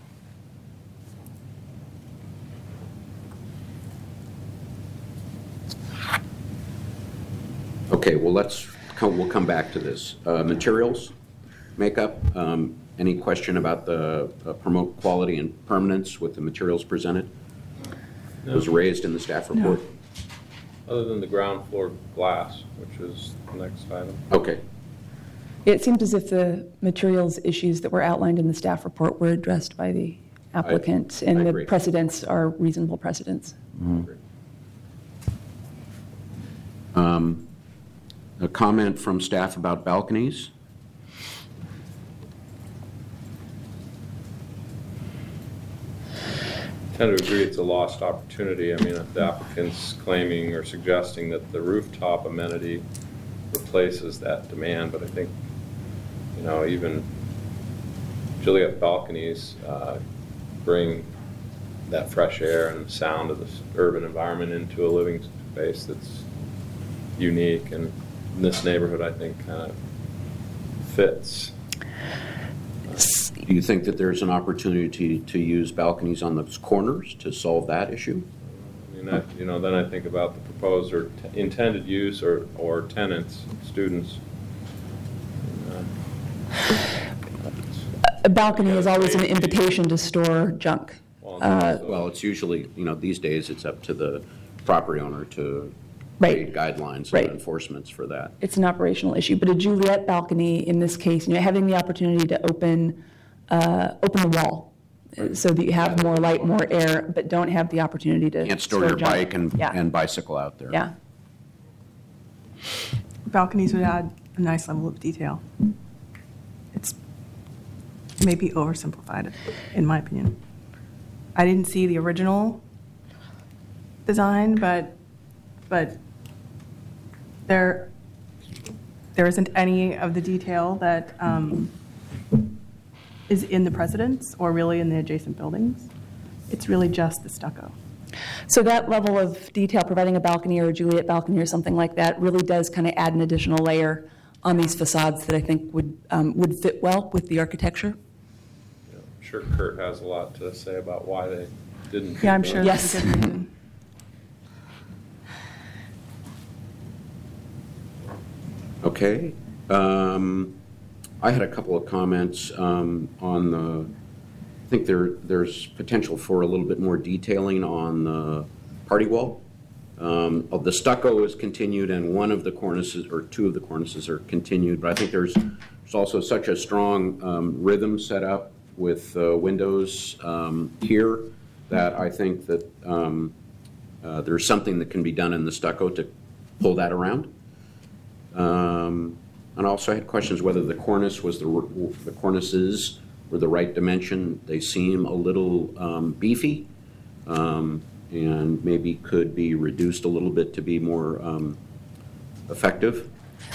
A: Okay, well, we'll come back to this. Materials, makeup, any question about the promote quality and permanence with the materials presented? It was raised in the staff report?
H: Other than the ground floor glass, which is the next item.
A: Okay.
E: It seemed as if the materials issues that were outlined in the staff report were addressed by the applicant,
A: I
E: and the
A: agree.
E: precedents are reasonable precedents.
A: A comment from staff about balconies?
H: I tend to agree it's a lost opportunity. I mean, if the applicant's claiming or suggesting that the rooftop amenity replaces that demand, but I think, even Juliet balconies bring that fresh air and sound of this urban environment into a living space that's unique, and in this neighborhood, I think, kind of fits.
A: Do you think that there's an opportunity to use balconies on those corners to solve that issue?
H: I mean, then I think about the proposed or intended use or tenants, students.
E: A balcony is always an invitation to store junk.
A: Well, it's usually, these days it's up to the property owner to
E: Right.
A: create guidelines
E: Right.
A: and enforcements for that.
E: It's an operational issue, but a Juliet balcony in this case, having the opportunity to open the wall so that you have more light, more air, but don't have the opportunity to
A: Can't store your
E: junk.
A: bike
E: Yeah.
A: and bicycle out there.
E: Yeah.
F: Balconies would add a nice level of detail. It's maybe oversimplified, in my opinion. I didn't see the original design, but there isn't any of the detail that is in the precedents or really in the adjacent buildings. It's really just the stucco.
E: So that level of detail, providing a balcony or a Juliet balcony or something like that, really does kind of add an additional layer on these facades that I think would fit well with the architecture.
H: I'm sure Kurt has a lot to say about why they didn't.
F: Yeah, I'm sure
E: Yes.
F: that's a good reason.
A: Okay. I had a couple of comments on the, I think there's potential for a little bit more detailing on the party wall. The stucco is continued and one of the cornices, or two of the cornices are continued, but I think there's also such a strong rhythm set up with windows here that I think that there's something that can be done in the stucco to pull that around. And also I had questions whether the cornice was the cornices were the right dimension. They seem a little beefy, and maybe could be reduced a little bit to be more effective.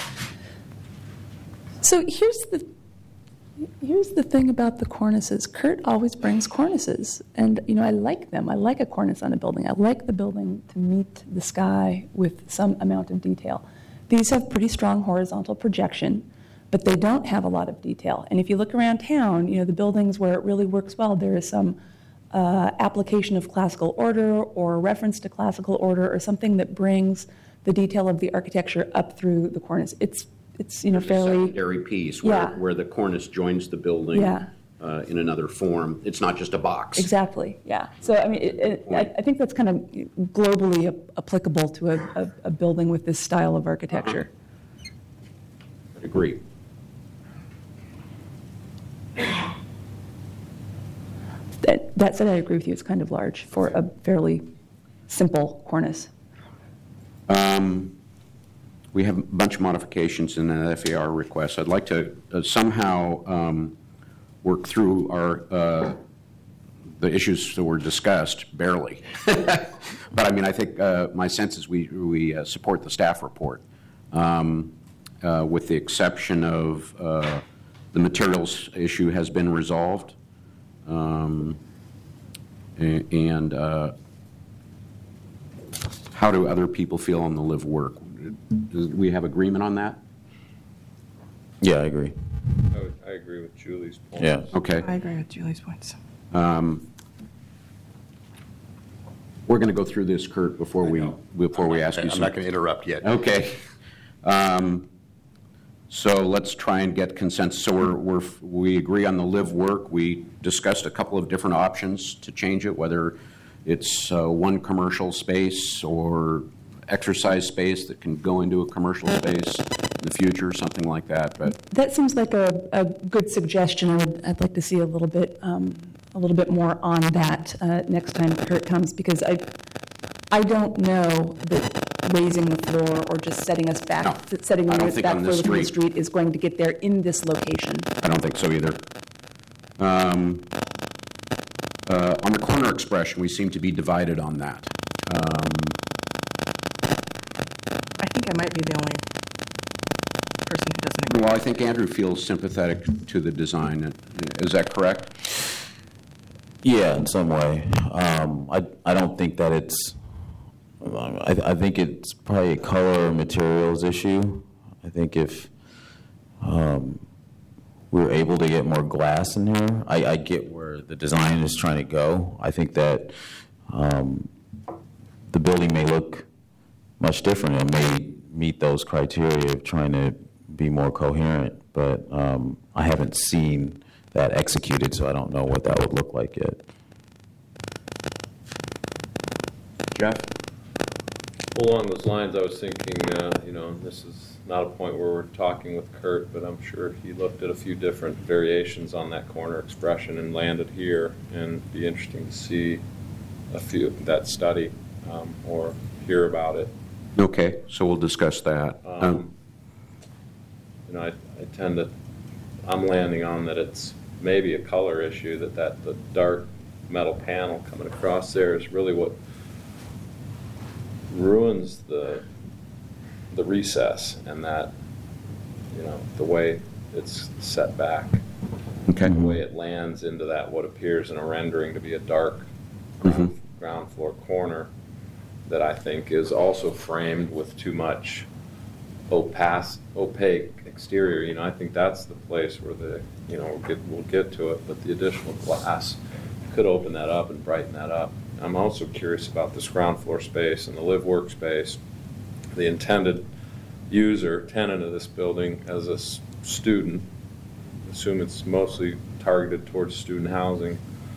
E: So here's the thing about the cornices. Kurt always brings cornices, and I like them. I like a cornice on a building. I like the building to meet the sky with some amount of detail. These have pretty strong horizontal projection, but they don't have a lot of detail. And if you look around town, the buildings where it really works well, there is some application of classical order or reference to classical order or something that brings the detail of the architecture up through the cornice. It's
A: There's a
E: fairly
A: secondary piece
E: Yeah.
A: where the cornice joins the building
E: Yeah.
A: in another form. It's not just a box.
E: Exactly, yeah. So, I mean, I think that's kind of globally applicable to a building with this style of architecture.
A: I agree.
E: That said, I agree with you, it's kind of large for a fairly simple cornice.
A: We have a bunch of modifications in the FAR request. I'd like to somehow work through the issues that were discussed, barely. But I mean, I think my sense is we support the staff report, with the exception of the materials issue has been resolved. And how do other people feel on the live work? Do we have agreement on that?
C: Yeah, I agree.
H: I agree with Julie's point.
C: Yeah.
A: Okay.
F: I agree with Julie's points.
A: We're going to go through this, Kurt, before we ask you
D: I'm
A: some.
D: not going to interrupt yet.
A: Okay. So let's try and get consensus. So we agree on the live work. We discussed a couple of different options to change it, whether it's one commercial space or exercise space that can go into a commercial space in the future, something like that. But
E: That seems like a good suggestion. I'd like to see a little bit more on that next time Kurt comes, because I don't know that raising the floor or just setting us back,
A: No,
E: setting
A: I
E: the
A: don't
E: units
A: think
E: back
A: on this
E: further from the
A: street.
E: street is going to get there in this location.
A: I don't think so either. On the corner expression, we seem to be divided on that.
F: I think I might be the only person who doesn't agree.
A: Well, I think Andrew feels sympathetic to the design. Is that correct?
C: Yeah, in some way. I don't think that it's. I think it's probably a color or materials issue. I think if we're able to get more glass in here, I get where the design is trying to go. I think that the building may look much different and may meet those criteria of trying to be more coherent, but I haven't seen that executed, so I don't know what that would look like yet.
A: Jeff?
H: Along those lines, I was thinking, this is not a point where we're talking with Kurt, but I'm sure he looked at a few different variations on that corner expression and landed here, and it'd be interesting to see that study or hear about it.
A: Okay, so we'll discuss that.
H: I'm landing on that it's maybe a color issue, that the dark metal panel coming across there is really what ruins the recess, and that, the way it's set back,
A: Okay.
H: the way it lands into that what appears in a rendering to be a dark ground floor corner, that I think is also framed with too much opaque exterior. I think that's the place where we'll get to it, but the additional glass could open that up and brighten that up. I'm also curious about this ground floor space and the live workspace. The intended user, tenant of this building as a student, assume it's mostly targeted towards student housing,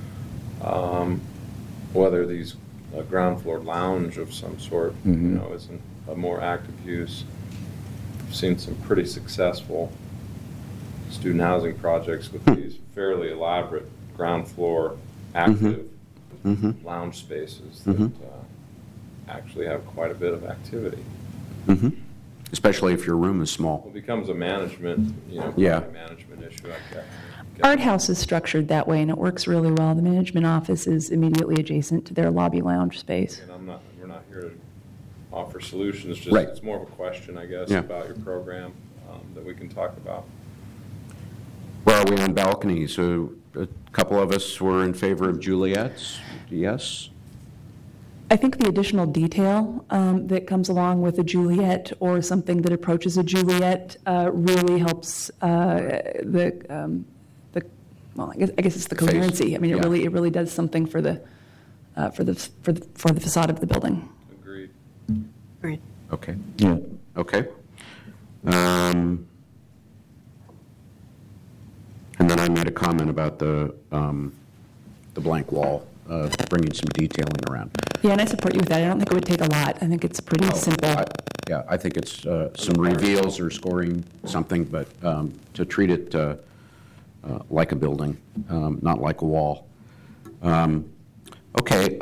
H: whether these ground floor lounge of some sort, isn't a more active use. I've seen some pretty successful student housing projects with these fairly elaborate ground floor active lounge spaces that actually have quite a bit of activity.
A: Especially if your room is small.
H: It becomes a management,
A: Yeah.
H: management issue, I guess.
E: Art House is structured that way, and it works really well. The management office is immediately adjacent to their lobby lounge space.
H: And we're not here to offer solutions, just
A: Right.
H: it's more of a question, I guess,
A: Yeah.
H: about your program that we can talk about.
A: Where are we on balconies? So a couple of us were in favor of Juliet's. Yes?
E: I think the additional detail that comes along with a Juliet or something that approaches a Juliet really helps well, I guess it's the
A: Face.
E: coherency. I mean,
A: Yeah.
E: it really does something for the facade of the building.
H: Agreed.
F: Agreed.
A: Okay.
C: Yeah.
A: Okay. And then I made a comment about the blank wall, bringing some detailing around.
E: Yeah, and I support you with that. I don't think it would take a lot. I think it's pretty simple.
A: Yeah, I think it's some reveals or scoring something, but to treat it like a building, not like a wall. Okay,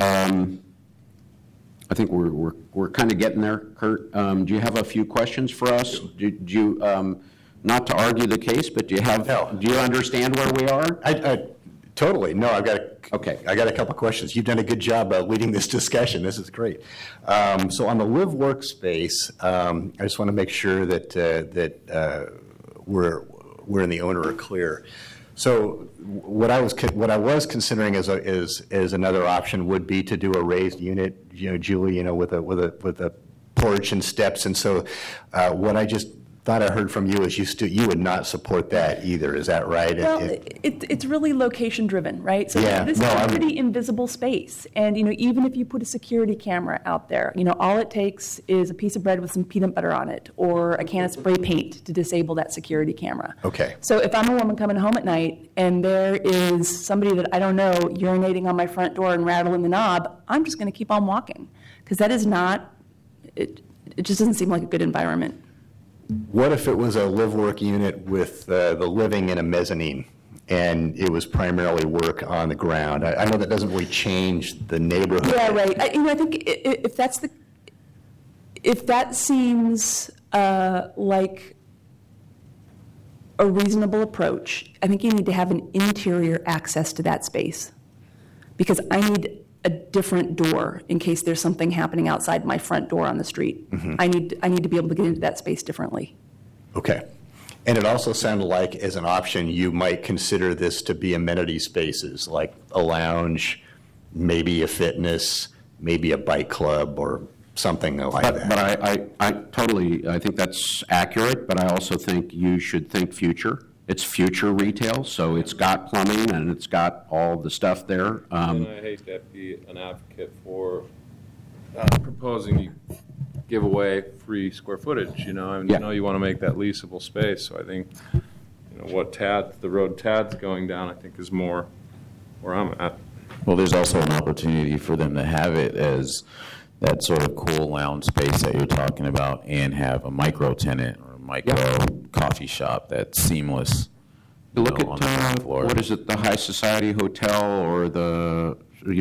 A: I think we're kind of getting there, Kurt. Do you have a few questions for us? Do you, not to argue the case, but do you have?
D: No.
A: Do you understand where we are?
D: I totally. No, I got a couple of questions. You've done a good job leading this discussion. This is great. So on the live workspace, I just want to make sure that we're in the owner are clear. So what I was considering is another option would be to do a raised unit, Julie, with a porch and steps. And so what I just thought I heard from you is you would not support that either. Is that right?
E: Well, it's really location driven, right? So
D: Yeah,
E: this is a pretty invisible space. And, even if you put a security camera out there, all it takes is a piece of bread with some peanut butter on it or a can of spray paint to disable that security camera.
D: Okay.
E: So if I'm a woman coming home at night and there is somebody that I don't know urinating on my front door and rattling the knob, I'm just going to keep on walking because that is not, it just doesn't seem like a good environment.
D: What if it was a live-work unit with the living in a mezzanine, and it was primarily work on the ground? I know that doesn't really change the neighborhood.
E: Yeah, right. I think if that seems like a reasonable approach, I think you need to have an interior access to that space because I need a different door in case there's something happening outside my front door on the street.
D: Mm-hmm.
E: I need to be able to get into that space differently.
D: Okay. And it also sounded like, as an option, you might consider this to be amenity spaces, like a lounge, maybe a fitness, maybe a bike club, or something like that.
A: But I think that's accurate, but I also think you should think future. It's future retail, so it's got plumbing and it's got all the stuff there.
H: And I hate to be an advocate for proposing you give away free square footage, I know you want to make that leasable space, so I think, what the road Tad's going down, I think is more where I'm at.
C: Well, there's also an opportunity for them to have it as that sort of cool lounge space that you're talking about and have a micro tenant or a micro coffee shop that's seamless.
A: You look
C: on the
A: at,
C: floor.
A: what is it, the High Society Hotel or the,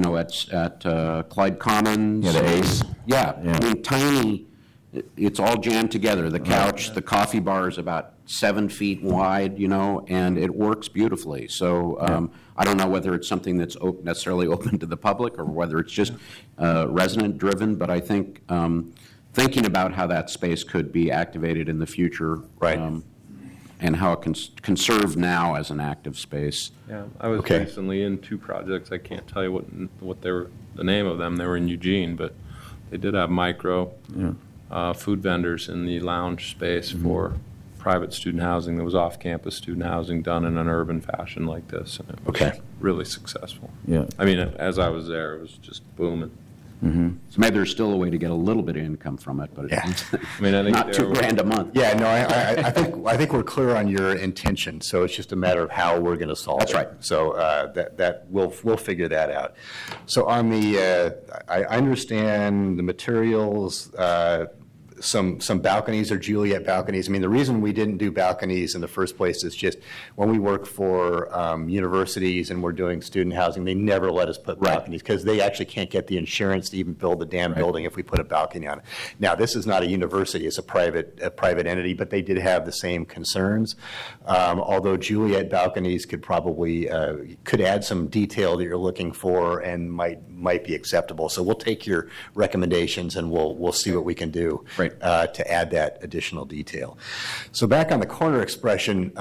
A: at Clyde Commons?
C: Yeah, the Ace.
A: Yeah,
C: Yeah.
A: I mean, tiny, it's all jammed together. The couch, the coffee bar is about 7 feet wide, and it works beautifully. So I don't know whether it's something that's necessarily open to the public or whether it's just resident-driven, but I think thinking about how that space could be activated in the future.
D: Right.
A: And how it can serve now as an active space.
H: Yeah, I was
D: Okay.
H: recently in 2 projects. I can't tell you what they were, the name of them. They were in Eugene, but they did have micro food vendors in the lounge space for private student housing. There was off-campus student housing done in an urban fashion like this, and it was really successful.
C: Yeah.
H: I mean, as I was there, it was just booming.
A: So maybe there's still a way to get a little bit of income from it, but it's
H: I mean, I think
A: not
H: there
A: $2,000 a month.
D: Yeah, no, I think we're clear on your intention. So it's just a matter of how we're going to solve
A: That's
D: it.
A: right.
D: So that we'll figure that out. So on the, I understand the materials. Some balconies are Juliet balconies. I mean, the reason we didn't do balconies in the first place is just when we work for universities and we're doing student housing, they never let us put balconies because they actually can't get the insurance to even build the damn building if we put a balcony on it. Now, this is not a university; it's a private entity, but they did have the same concerns. Although Juliet balconies could probably could add some detail that you're looking for and might be acceptable. So we'll take your recommendations and we'll see what we can do.
A: Right.
D: To add that additional detail. So back on the corner expression,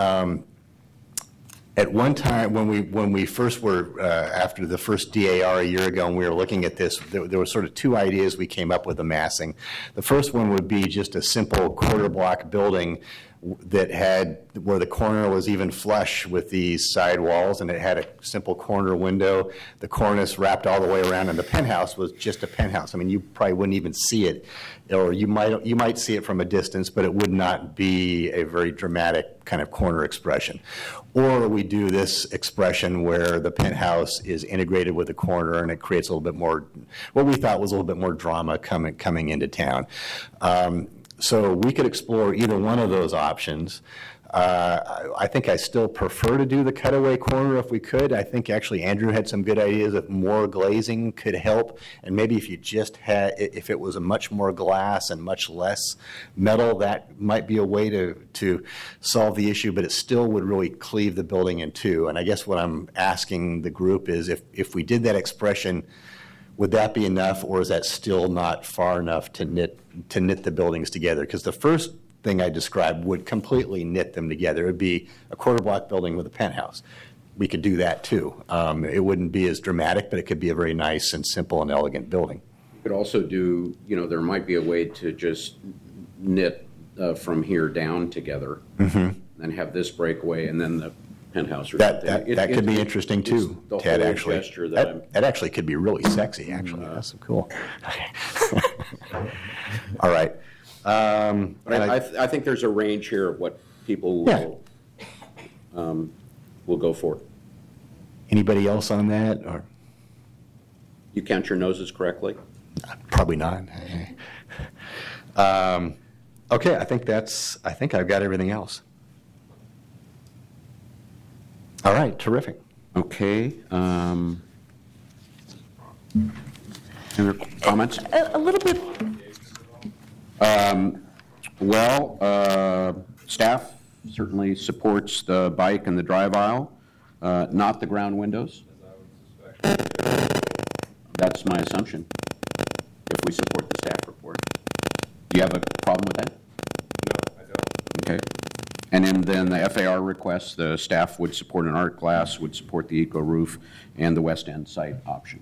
D: at one time when we first were, after the first DAR a year ago and we were looking at this, there were sort of 2 ideas we came up with amassing. The first one would be just a simple quarter block building that had, where the corner was even flush with these side walls, and it had a simple corner window. The cornice wrapped all the way around, and the penthouse was just a penthouse. I mean, you probably wouldn't even see it, or you might see it from a distance, but it would not be a very dramatic kind of corner expression. Or we do this expression where the penthouse is integrated with the corner, and it creates a little bit more, what we thought was a little bit more drama coming into town. So we could explore either one of those options. I think I still prefer to do the cutaway corner if we could. I think actually Andrew had some good ideas that more glazing could help. And maybe if you just had, if it was a much more glass and much less metal, that might be a way to solve the issue, but it still would really cleave the building in two. And I guess what I'm asking the group is if we did that expression, would that be enough, or is that still not far enough to knit the buildings together? Because the first thing I described would completely knit them together. It would be a quarter block building with a penthouse. We could do that too. It wouldn't be as dramatic, but it could be a very nice and simple and elegant building.
A: You could also do, there might be a way to just knit from here down together, and have this breakaway, and then the penthouse or
D: That
A: something.
D: could be interesting too,
A: the
D: Ted.
A: whole
D: Actually,
A: gesture that
D: that actually could be really sexy. Actually, that's so cool. All right.
A: But I think there's a range here of what people will go for.
D: Anybody else on that? Or
A: You count your noses correctly?
D: probably not. Okay, I think I've got everything else. All right, terrific.
A: Okay. Any other comments?
E: A little bit.
A: Staff certainly supports the bike and the drive aisle, not the ground windows. That's my assumption, if we support the staff report. Do you have a problem with that?
H: No, I don't.
A: Okay. And then the FAR requests, the staff would support an art glass, would support the eco roof, and the West End site option.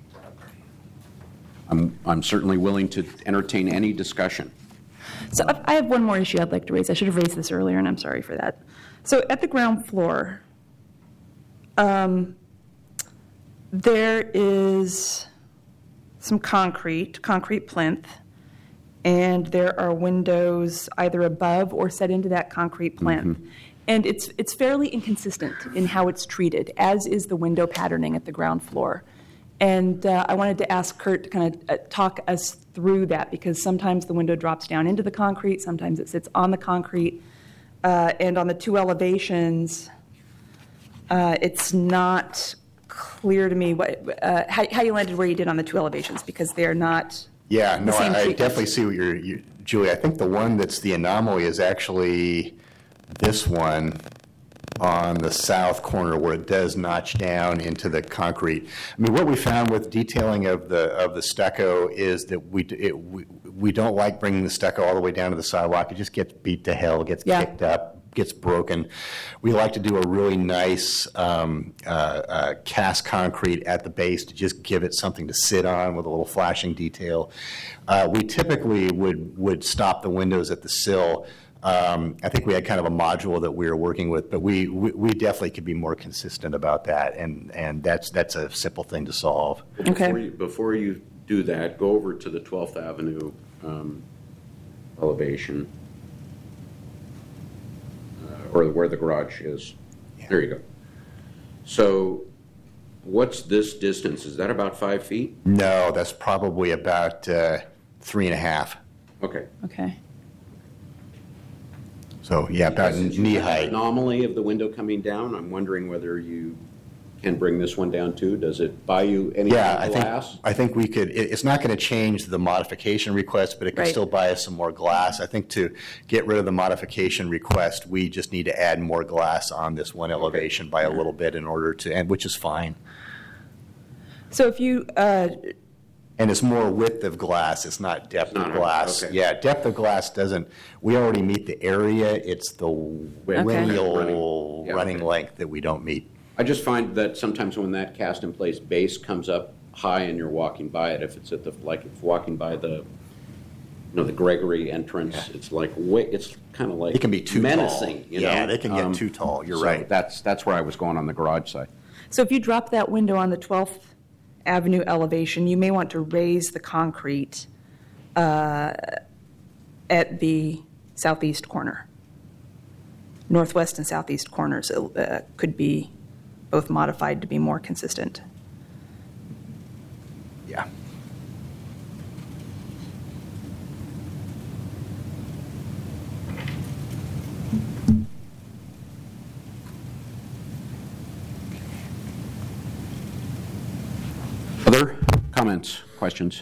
A: I'm certainly willing to entertain any discussion.
E: So I have one more issue I'd like to raise. I should have raised this earlier, and I'm sorry for that. So at the ground floor, there is some concrete plinth, and there are windows either above or set into that concrete plinth. And it's fairly inconsistent in how it's treated, as is the window patterning at the ground floor. And I wanted to ask Kurt to kind of talk us through that, because sometimes the window drops down into the concrete, sometimes it sits on the concrete. And on the two elevations, it's not clear to me how you landed where you did on the two elevations, because they're not
D: Yeah, no,
E: the same
D: I
E: treatment.
D: definitely see what you're, Julie. I think the one that's the anomaly is actually this one on the south corner, where it does notch down into the concrete. I mean, what we found with detailing of the stucco is that we don't like bringing the stucco all the way down to the sidewalk. It just gets beat to hell, gets kicked up, gets broken. We like to do a really nice cast concrete at the base to just give it something to sit on with a little flashing detail. We typically would stop the windows at the sill. I think we had kind of a module that we were working with, but we definitely could be more consistent about that, and that's a simple thing to solve.
E: Okay.
A: Before you do that, go over to the 12th Avenue elevation, or where the garage is. Yeah. There you go. So what's this distance? Is that about 5 feet?
D: No, that's probably about 3.5.
A: Okay.
E: Okay.
D: So, yeah, about
A: Because
D: knee
A: you have an
D: height.
A: anomaly of the window coming down. I'm wondering whether you can bring this one down too. Does it buy you any
D: Yeah,
A: glass?
D: I think we could, it's not going to change the modification request, but it can
E: Right.
D: still buy us some more glass. I think to get rid of the modification request, we just need to add more glass on this one elevation by a little bit in order to, and which is fine.
E: So if you,
D: And it's more width of glass, it's not depth
A: It's not
D: of
A: height,
D: glass.
A: okay.
D: Yeah, depth of glass doesn't, we already meet the area, it's the lineal
A: Yeah,
D: running
A: okay.
D: length that we don't meet.
A: I just find that sometimes when that cast in place base comes up high and you're walking by it, if it's at the, like if walking by the, the Gregory entrance, it's like, it's kind of like
D: It can be too
A: menacing,
D: tall.
A: you know?
D: Yeah, they can get too tall, you're right.
A: That's where I was going on the garage side.
E: so if you drop that window on the 12th Avenue elevation, you may want to raise the concrete at the southeast corner. Northwest and southeast corners could be both modified to be more consistent.
D: Yeah.
A: Other comments, questions?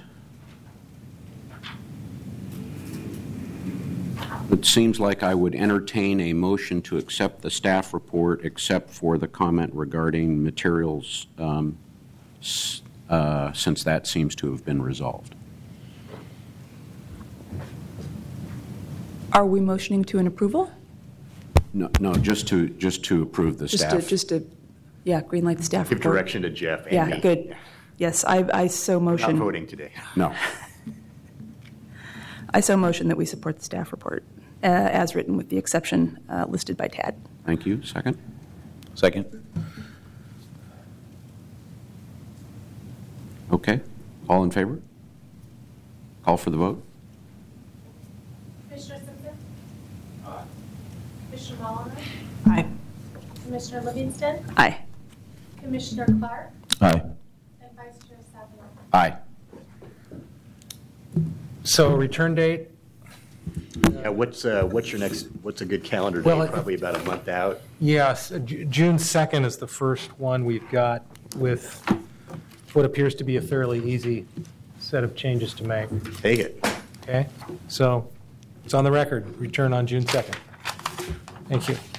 A: It seems like I would entertain a motion to accept the staff report, except for the comment regarding materials, since that seems to have been resolved.
E: Are we motioning to an approval?
A: No, just to approve the staff.
E: Just to, yeah, green light the staff
D: Give
E: report.
D: direction to Jeff and
E: Yeah,
D: me.
E: good. Yes, I so
D: Not
E: motion.
D: voting today.
A: No.
E: I so motion that we support the staff report as written with the exception listed by Tad.
A: Thank you. Second?
C: Second?
A: Okay. All in favor? Call for the vote.
I: Commissioner Simpson? Commissioner Mulliner?
F: Aye.
I: Commissioner Livingston?
E: Aye.
I: Commissioner Clark?
C: Aye.
I: And Vice Chair Savage?
A: Aye.
B: So return date,
D: Yeah, what's a good calendar
B: Well,
D: date? Probably about a month out.
B: yes, June 2nd is the first one we've got with what appears to be a fairly easy set of changes to make.
D: Take it.
B: Okay? So it's on the record, return on June 2nd. Thank you.